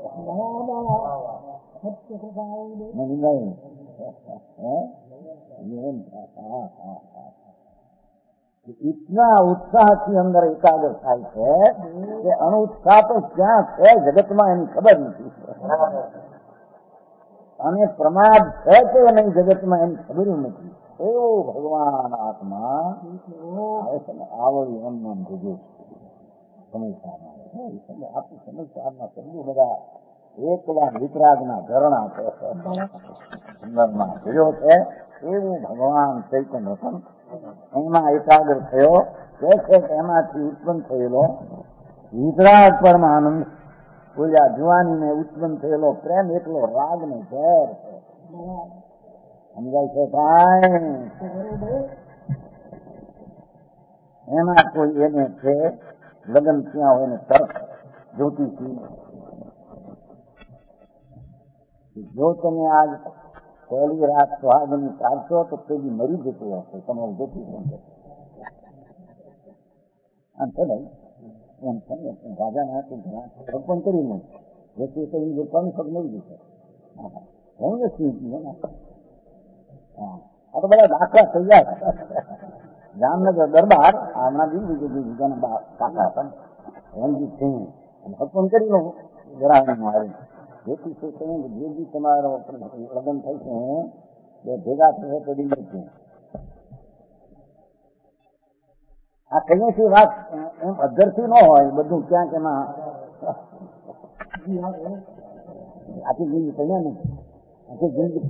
ઇતના ઉત્સાહથી અંદર એકાગ્ર થાય છે કે અનુત્સાહ તો ક્યાં છે જગતમાં એની ખબર નથી, અને પ્રમાદ છે કે નહીં જગતમાં એની ખબર નથી. એવો ભગવાન આત્મા આવે છે ને આવડી એમ જુદું સમયસારમાં આપણી સમયસારના શબ્દો બધા એકલા વિતરાગના ઝરણા છે, સુંદરમાં જોયો છે. એવું ભગવાન ચૈતન્ય પણ એમાં એકાગ્ર થયો કે એમાંથી ઉત્પન્ન થયેલો વિતરાગ પરમાનંદ, બોલ્યા જુવાનીને ઉત્પન્ન થયેલો પ્રેમ એટલો રાગ ને ઝેર છે. સમજાય છે કાંઈ? એમાં કોઈ એને છે લગ્ન ત્યાં હોય ને તર્ક જ્યોતિષી, જો તમે આજ પહેલી રાત સુહાગની કાઢશો તો તેની મરી જતું હશે તમારું જ્યોતિષ આમ છે ભાઈ. એમ છે રાજાના અર્પણ કરીને જેથી કઈ લોકોની પગ મળી જશે. આ તો બધા દાખલા થઈ ગયા. જામનગર દરબાર હમણાં બીજાના કાકા હતા રણજીત સિંહ અર્પણ કરી લઉં જરાનું આવ્યું જેથી જે બી તમારો લગ્ન થઈ છે બે ભેગા થશે તો ડીલ. આ કહીએ છીએ વાત એમ અધરથી ન હોય બધું ક્યાંક એમાં આખી જિંદગી કહ્યા નહીં આખી જિંદગી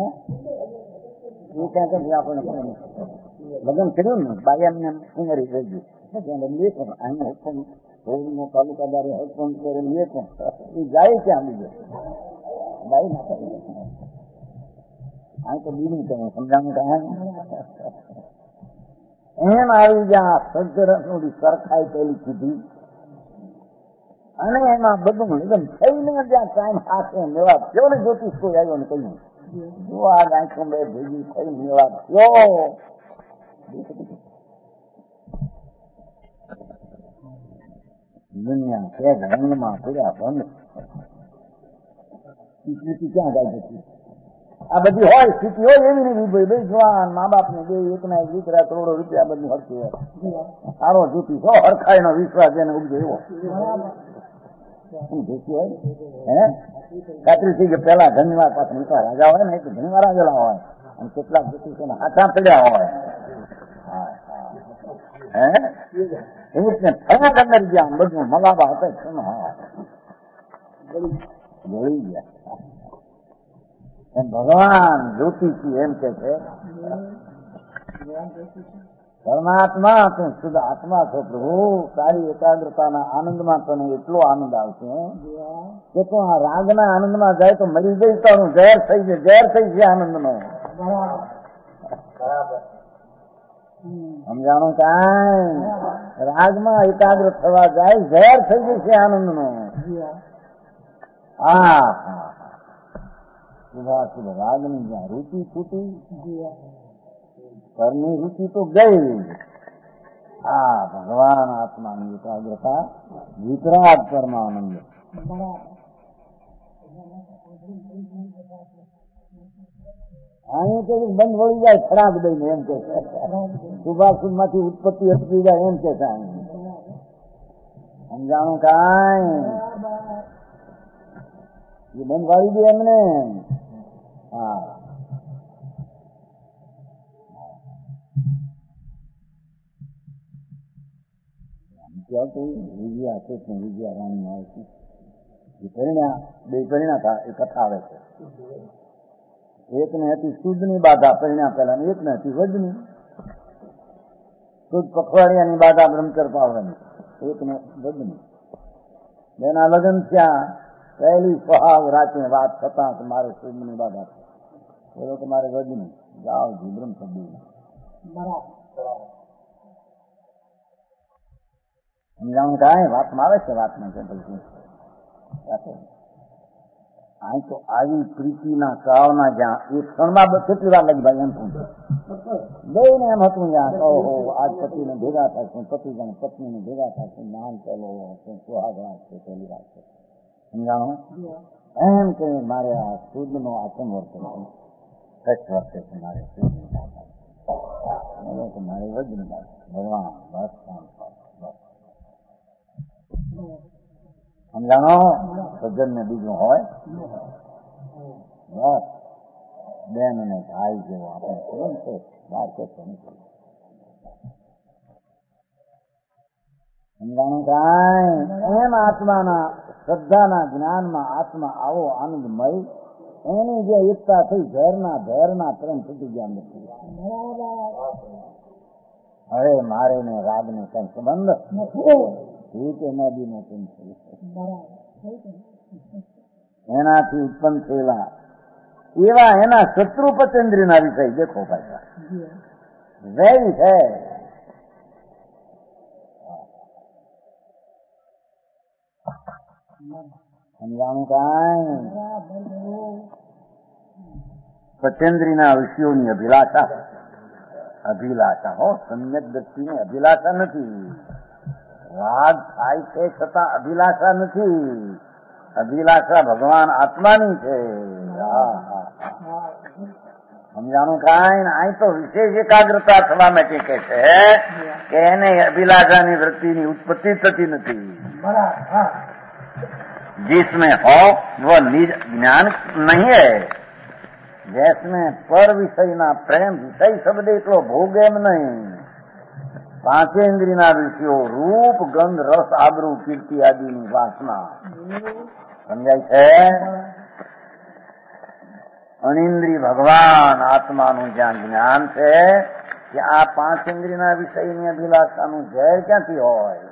એ ક્યાંક આપણને લગ્ન કર્યું ને બાયાને ઉંમરી રહી ગયું લે પણ અહીં હુકમ રોડનો તાલુકાદારે હુકમ કરે લે પણ એ જાય ક્યાં બીજો જાય ના કરે આ તો બીજું તમે સમજાવું કાંઈ એમ આવી જ્યાં સજ્જરસની સરખાઈ પેલી કીધી અને એમાં બધું લગ્ન થઈને જ્યાં ટાઈમ હાથે મેળા થયો ને જ્યોતિષ કોઈ આવ્યો ને કહ્યું જો આ આંખો બે ભેગી થઈ મેળા થયો દુનિયા છે રંગમાં પડ્યા બંધ ક્યાં જાય છે. આ બધી હોય સ્થિતિ હોય એવી નહીં ભાઈ બે જવાન મા બાપ ને બે એકના એક દીકરા કરોડો રૂપિયા બધું હરતું હોય સારો જૂતી છો હરખાઈ નો વિશ્વાસ એને ઉગજો એવો હોય હે ખાતરી થઈ ગઈ પેલા ઘણીવાર પાછા મોટા રાજા હોય ને તો ઘણીવાર આગળ હોય અને કેટલાક જૂતી હાથા પડ્યા હોય હે એવું ને થયા અંદર ગયા બધું મલાબા હતા જોઈ ગયા. એમ ભગવાન જ્યોતિષી એમ કે છે પરમાત્મા તું શુદ્ધ આત્મા છો પ્રભુ, તારી એકાગ્રતાના આનંદમાં તને એટલો આનંદ આવશે કે તું આ રાગના આનંદમાં જાય તો મરી જઈ તારું ઝેર થઈ જાય, ઝેર થઈ જાય આનંદનો. સમજાણું કાંઈ? રાગમાં એકાગ્ર થવા જાય ઝેર થઈ જશે આનંદનો. હા શુભ રાગની જ્યાં રૂચિ છૂટી ઘરની રૂચિ તો ગઈ. આ ભગવાન આત્માની એકાગ્રતા વિતરાગ પરમાનંદ. અહીં તો બંધ વળી જાય ખરાબ દઈને એમ કે શુભાશુભ માંથી ઉત્પત્તિ અટકી જાય એમ કે સમજાણું કાંઈ? એ બંધ વાળી દે એમને. હા વિજયા છે વિજયા રાણી આવે છે એ પરિણા બે પરિણા એ કથા આવે છે. એકને હતી શુદ્ધની બાધા પરિણા પહેલા, એકને હતી વજની શુદ્ધ પખવાડિયાની બાધા બ્રહ્મચર પાવવાની, એકને વજની. બેના લગ્ન થયા પહેલી સુહાગ રાતે વાત થતા કે મારે શુદ્ધની બાધા બોલો તમારે વજન જાઓ જીબ્રમ સદી સમજાવું કાંઈ વાતમાં આવે છે વાતમાં કે બધું અહીં તો આવી પ્રીતિના કાવના જ્યાં એક ક્ષણમાં કેટલી વાર લાગી ભાઈ એમ પૂછે બેને એમ હતું જ્યાં ઓહો આજ પતિને ભેગા થશે પતિ જાણે પત્નીને ભેગા થશે નામ પેલો સુહાગણા છે પેલી વાત છે સમજાણું એમ કે મારે આ શુદ્ધનો આચમ વર્તે છે કચ્છ વર્તે છે મારે શુદ્ધ મારે વજન ભગવાન બસ સમજાણો સજ્જન ને બીજું હોય બસ બેન અને ભાઈ જેવો આપણે કેમ છે બહાર કે સમજાણું કાંઈ એમ આત્માના શ્રદ્ધાના જ્ઞાનમાં આત્મા આવો આનંદમય એની જે એકતા થઈ ઝેરના પ્રેમ તૂટી ગયા નથી. હવે મારે ને રાગ ને કઈ સંબંધ રીતે નદી નો કેમ છે એનાથી ઉત્પન્ન થયેલા એવા એના શત્રુ પચેન્દ્રના વિષય દેખો ભાઈ વેરી છે. સમજાણું કાંઈ પચેન્દ્રીના વિષયોની અભિલાષા હો સમ્યક દ્રષ્ટિની અભિલાષા નથી. રાગ થાય છે છતાં અભિલાષા નથી. અભિલાષા ભગવાન આત્માની છે. સમજાણું કાંઈ અહીં તો વિશેષ એકાગ્રતા થવા માટે કે છે કે એને અભિલાષાની વૃત્તિની ઉત્પત્તિ થતી નથી. जिसमें हो वो निज ज्ञान नहीं है. जिसमें पर विषय ना प्रेम विषय शब्द એટલો ભોગ એમ નહીં. પાંચેન્દ્રિયના વિષયો રૂપ ગંધ રસ આબરૂ કીર્તિ આદિની વાસના સમજાય છે. અનિન્દ્રિય ભગવાન આત્માનું જ્યાં જ્ઞાન છે ત્યાં આ પાંચેન્દ્રિયના વિષયની અભિલાષાનું ઝેર ક્યાંથી હોય?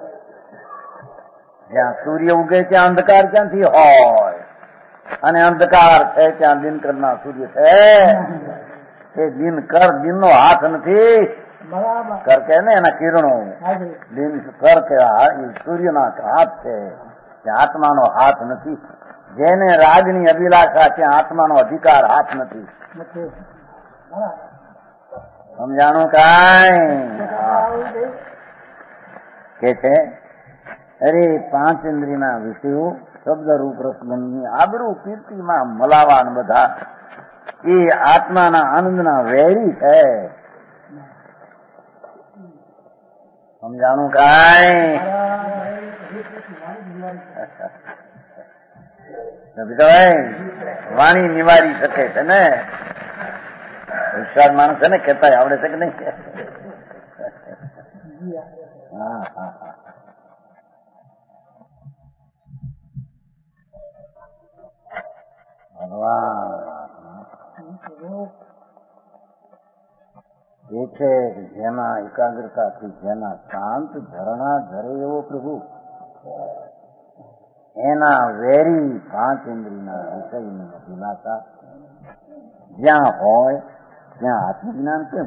જ્યાં સૂર્ય ઉગે ત્યાં અંધકાર ક્યાંથી હોય? અને અંધકાર છે ત્યાં દિનકરના સૂર્ય છે. એ દિનનો હાથ નથી. કર કે ને એના કિરણો દિન કર કે સૂર્યના હાથ છે. ત્યાં આત્માનો હાથ નથી. જેને રાગની અભિલાષા ત્યાં આત્માનો અધિકાર હાથ નથી. સમજાણું કાંઈ કે છે અરે પાંચ ઇન્દ્રિયના વિષયો શબ્દ રૂપ રસગંધની આબરૂ કીર્તિમાં મલાવાન બધા એ આત્માના આનંદના વેરી છે. સમજાણું કાંઈ વાણી નિવારી શકે છે ને. હોશિયાર માણસ છે ને કહેતા આવડે છે કે નહીં? હા હા હા ભગવાન એ છે જેના એકાગ્રતાથી જેના શાંત ઝરણા ઝરે એવો પ્રભુ એના વેરી પાંચ ઇન્દ્રિયના વિષયની અભિલાષા જ્યાં હોય ત્યાં આત્મજ્ઞાન કેમ?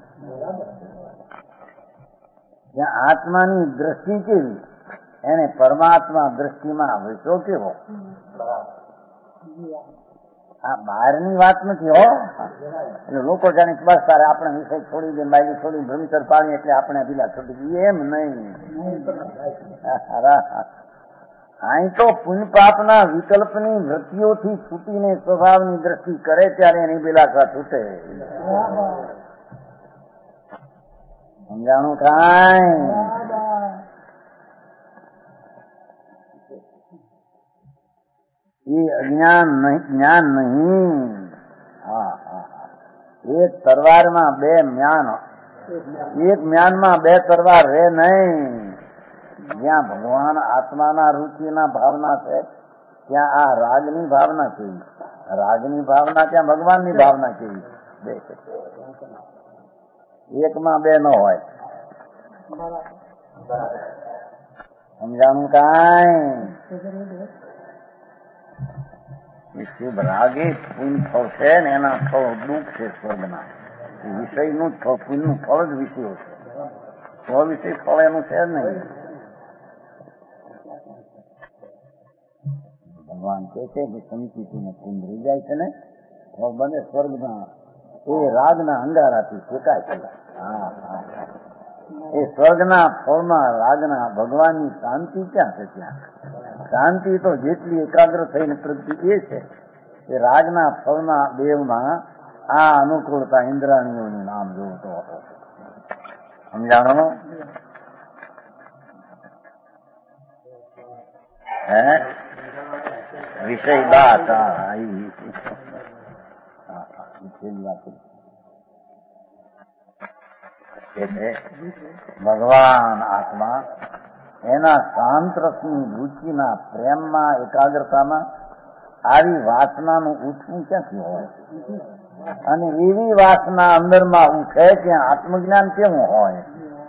જ્યાં આત્માની દ્રષ્ટિ કેવી એને પરમાત્મા દ્રષ્ટિમાં વિષયો કેવો? આ બહારની વાત નથી હો. એટલે લોકો જાણે બસ તારે આપણે વિષય છોડી દે બાયલી છોડી ભ્રમિચર પાડી એટલે આપણે અભિલાષ છોડી દઈએ એમ નહીં. અહીં તો પુણ્ય પાપના વિકલ્પની વૃત્તિઓથી છૂટીને સ્વભાવની દ્રષ્ટિ કરે ત્યારે એની અભિલાષા છૂટે. સમજાણું કાંઈ? એ જ્ઞાન નહીં. એક તરવારમાં બે મ્યાન, એક મ્યાનમાં બે તરવાર રે નહીં. જ્યાં ભગવાન આત્માના રુચિના ભાવના છે ત્યાં આ રાગની ભાવના કેવી? રાગની ભાવના ત્યાં ભગવાનની ભાવના કેવી? બે એકમાં બે ન હોય. સમજાણું કાંઈ? એ શુભ રાગે પુણ્ય ફળ છે ને એના ફળ દુઃખ છે સ્વર્ગના. વિષયનું જ ફળ, પુણ્યનું ફળ જ વિષયો છે. સ્વવિષય ફળ એનું છે જ નહીં. ભગવાન કહે છે કે સંકિતિને પુણ્ય રહી જાય છે ને ફળ બને સ્વર્ગના. એ રાગના અંગારાથી શેકાય છે. એ સ્વર્ગના ફળમાં રાગના ભગવાનની શાંતિ ક્યાં છે? ત્યાં શાંતિ તો જેટલી એકાગ્ર થઈને પ્રગતિ એ છે કે રાગના ફળના દેવમાં આ અનુકૂળતા ઇન્દ્રાણીઓનું નામ જોતો હતો. સમજાણો? હે વિષય બાત ભગવાન આત્મા એના શાંત રસની રુચિના પ્રેમમાં એકાગ્રતામાં આવી વાસનાનું ઉઠવું ક્યાંથી હોય? અને એવી વાસના અંદરમાં ઉઠે ત્યાં આત્મજ્ઞાન કેવું હોય?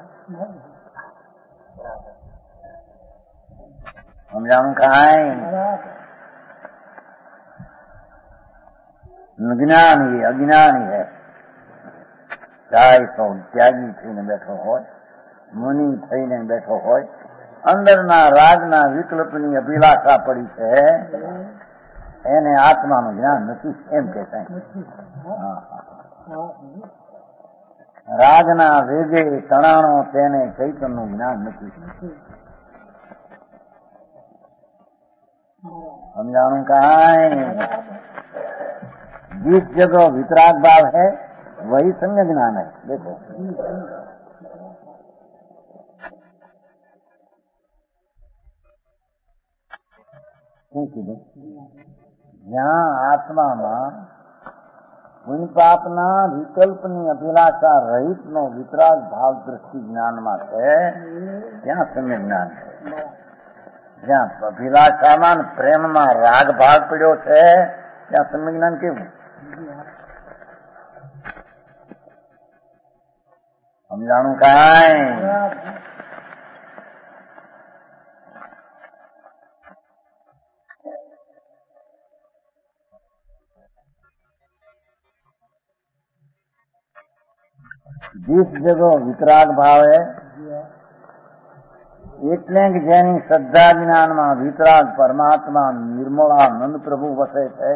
સમજાણું? કાંઈ જ્ઞાની અજ્ઞાની હે, ચાહે તો ત્યાગી થઈને બેઠો હોય, મુનિ થઈને બેઠો હોય, અંદરના રાગના વિકલ્પની અભિલાષા પડી છે, એને આત્માનું જ્ઞાન નથી એમ કે રાગના વેગે તણાણો તેને ચૈતન્યનું જ્ઞાન નથી. समझाणु कांई जिस जगह वितराग भाव है वही संग ज्ञान है. देखो જ્યાં આત્મામાં પુણ્ય પાપના વિકલ્પની અભિલાષા રહિતનો વિતરાગ ભાવ દ્રષ્ટિ જ્ઞાનમાં છે ત્યાં સમ્ય જ્ઞાન છે. જ્યાં અભિલાષામાં પ્રેમમાં રાગ ભાગ પડ્યો છે ત્યાં સમ્ય જ્ઞાન કેવું? સમજાણું કાંઈ? जिस जगह वितराग भाव है એટલે કે જેની શ્રદ્ધા જ્ઞાનમાં વિતરાગ પરમાત્મા નિર્મળાનંદ પ્રભુ વસે છે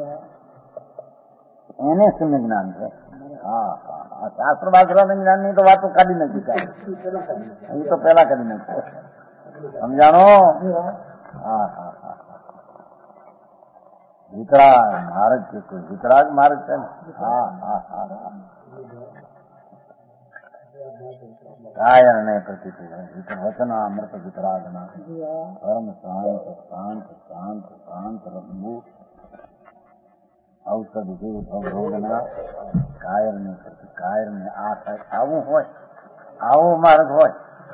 એને સમ્ય જ્ઞાન છે. હા હા, શાસ્ત્ર બાસ્ત્રના જ્ઞાનની તો વાતો કાઢી નથી કાઢી, એ તો પેલા કાઢી નથી. સમજાણો? હા હા હા, વિતરાગ માર્ગ છે, કોઈ વિતરાગ માર્ગ છે. હા હા હા હા, કાયરને પ્રતિ વચનામૃત વિતરાગના પરમ શાંત શાંત શાંત શાંત રમવું ઔષધ જેવું ભવરોગના કાયરને પ્રતિ કાયરને આ થાય. આવું હોય, આવો માર્ગ હોય,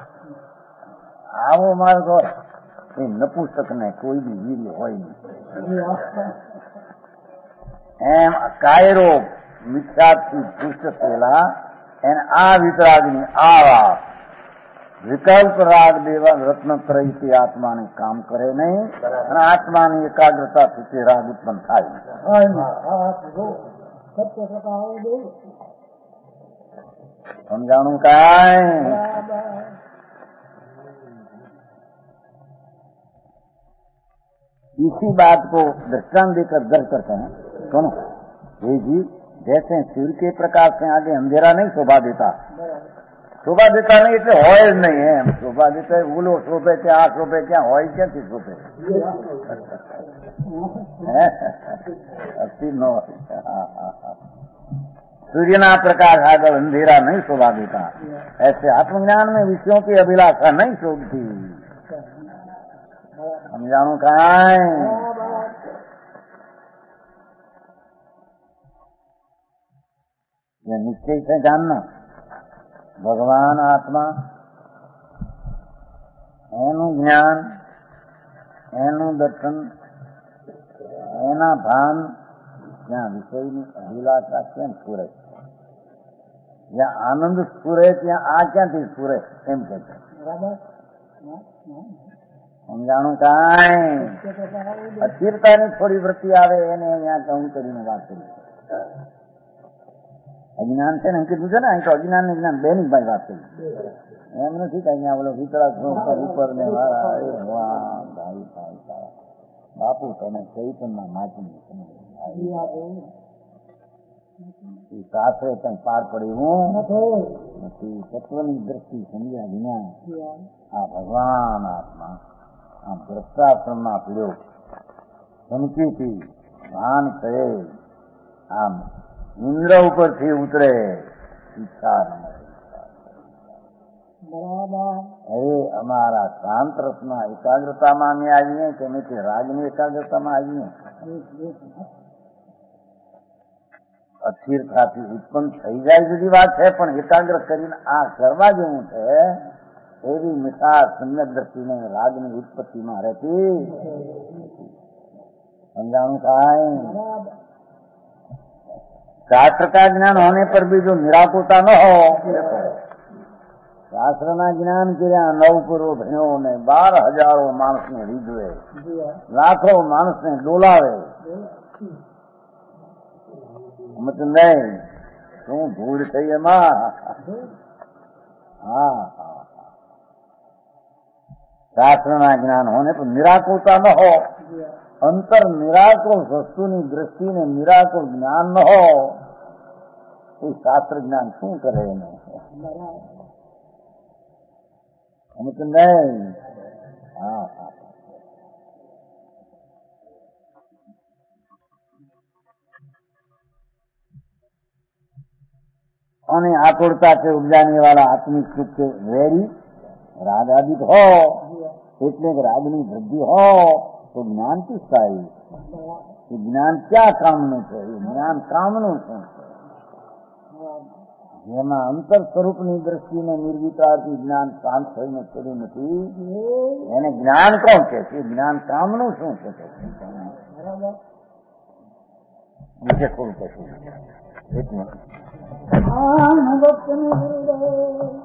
આવો માર્ગ હોય એ નપુસકને કોઈ બી વીર્ય હોય નહીં. એમ કાયરો મિથ્યાથી પુષ્ટ થયેલા એને આ વિતરાગની આ રાગ વિકલ્પ રાગ દેવા રત્નત્રયથી આત્માને કામ કરે નહીં અને આત્માની એકાગ્રતાથી તે રાગ ઉત્પન્ન થાય. સમજાણું કાંઈ? इसी बात को दृष्टांत देकर दर्ज करते हैं. सुनो, ये जी जैसे सूर्य के प्रकाश से आगे अंधेरा नहीं शोभा देता, शोभा देता नहीं એટલે હોય જ નહીં. એમ શોભા દેતા ઓલો શોભે કે આ શોભે, ક્યાં હોય ક્યાંથી શોભે? અતિ નો सूर्यना प्रकाश आगे अंधेरा नहीं शोभा देता, ऐसे आत्मज्ञान में विषयों की अभिलाषा नहीं शोभती. समझाणु कांई? ये निश्चय से जानना भगवान आत्मा एनु ज्ञान एनु दर्शन एना भान ज्યાં વિષયની અભિલાષા કેમ સ્ફુરે, જ્યાં આનંદ સ્ફુરે ત્યાં આ ક્યાંથી સ્ફુરે એમ કે છે. સમજાણું કાંઈ અસ્થિરતાની થોડી વૃત્તિ આવે એને અહીંયા હું કરીને વાત કરી. અજ્ઞાન છે ને એમ કીધું છે ને, અહીં તો અજ્ઞાન ને જ્ઞાન બેની ભાઈ વાત કરી. એમ નથી કે અહીંયા બોલો વિતરાગ ઉપર ને વાળા ભાઈ ભાઈ બાપુ તમે ચૈતનના માચી શાસ્ત્રે કઈ પાર પડ્યું નથી. તત્વની દ્રષ્ટિ સમજ્યા વિના આ ભગવાન આત્મા આ ભ્રષ્ટાશ્રમમાં પીડ્યો ધમકીથી ભાન કરે આમ ઇન્દ્ર ઉપરથી ઉતરે ઈચ્છા ન હવે અમારા શાંત રસના એકાગ્રતામાં અમે આવીએ કે અમે રાગની એકાગ્રતામાં આવીએ. અસ્થિરતાથી ઉત્પન્ન થઈ જાય જુદી વાત છે, પણ એકાગ્ર કરીને આ કરવા જેવું છે એવી મીઠાશ સમ્યક દ્રષ્ટિને રાગની ઉત્પત્તિમાં રહેતી. समझाणु काय शास्त्र का ज्ञान होने पर भी जो निराकुरता न हो, शास्त्र ना ज्ञान કર્યા નવ પૂર્વ ભણ્યો ને 12,000 માણસ ને રીઝવે, લાખો માણસ ને ડોલાવે, મત નહીં શું ભૂલ થઈ એમાં. હા शास्त्र ना ज्ञान होने पर निराकुरता न हो, अंतर निराकुर वस्तुની દ્રષ્ટિને નિરાકુર જ્ઞાન ન હો એ શાસ્ત્ર જ્ઞાન શું કરે એને અમુક નહીં. હા અને આતુરતા से ઉપજાने वाला आत्मिक सुख के वेरी रागादित हो, એટલે કે રાગની વૃદ્ધિ हो तो ज्ञान की स्थायी ज्ञान क्या कामનું છે, જ્ઞાન કામનું શું છે, જેમાં અંતર સ્વરૂપની દ્રષ્ટિને નિર્વિકારથી જ્ઞાન શાંત થઈને કર્યું નથી એને જ્ઞાન કોણ છે, જ્ઞાન કામનું શું છે. બીજે કોણ કશું એટલે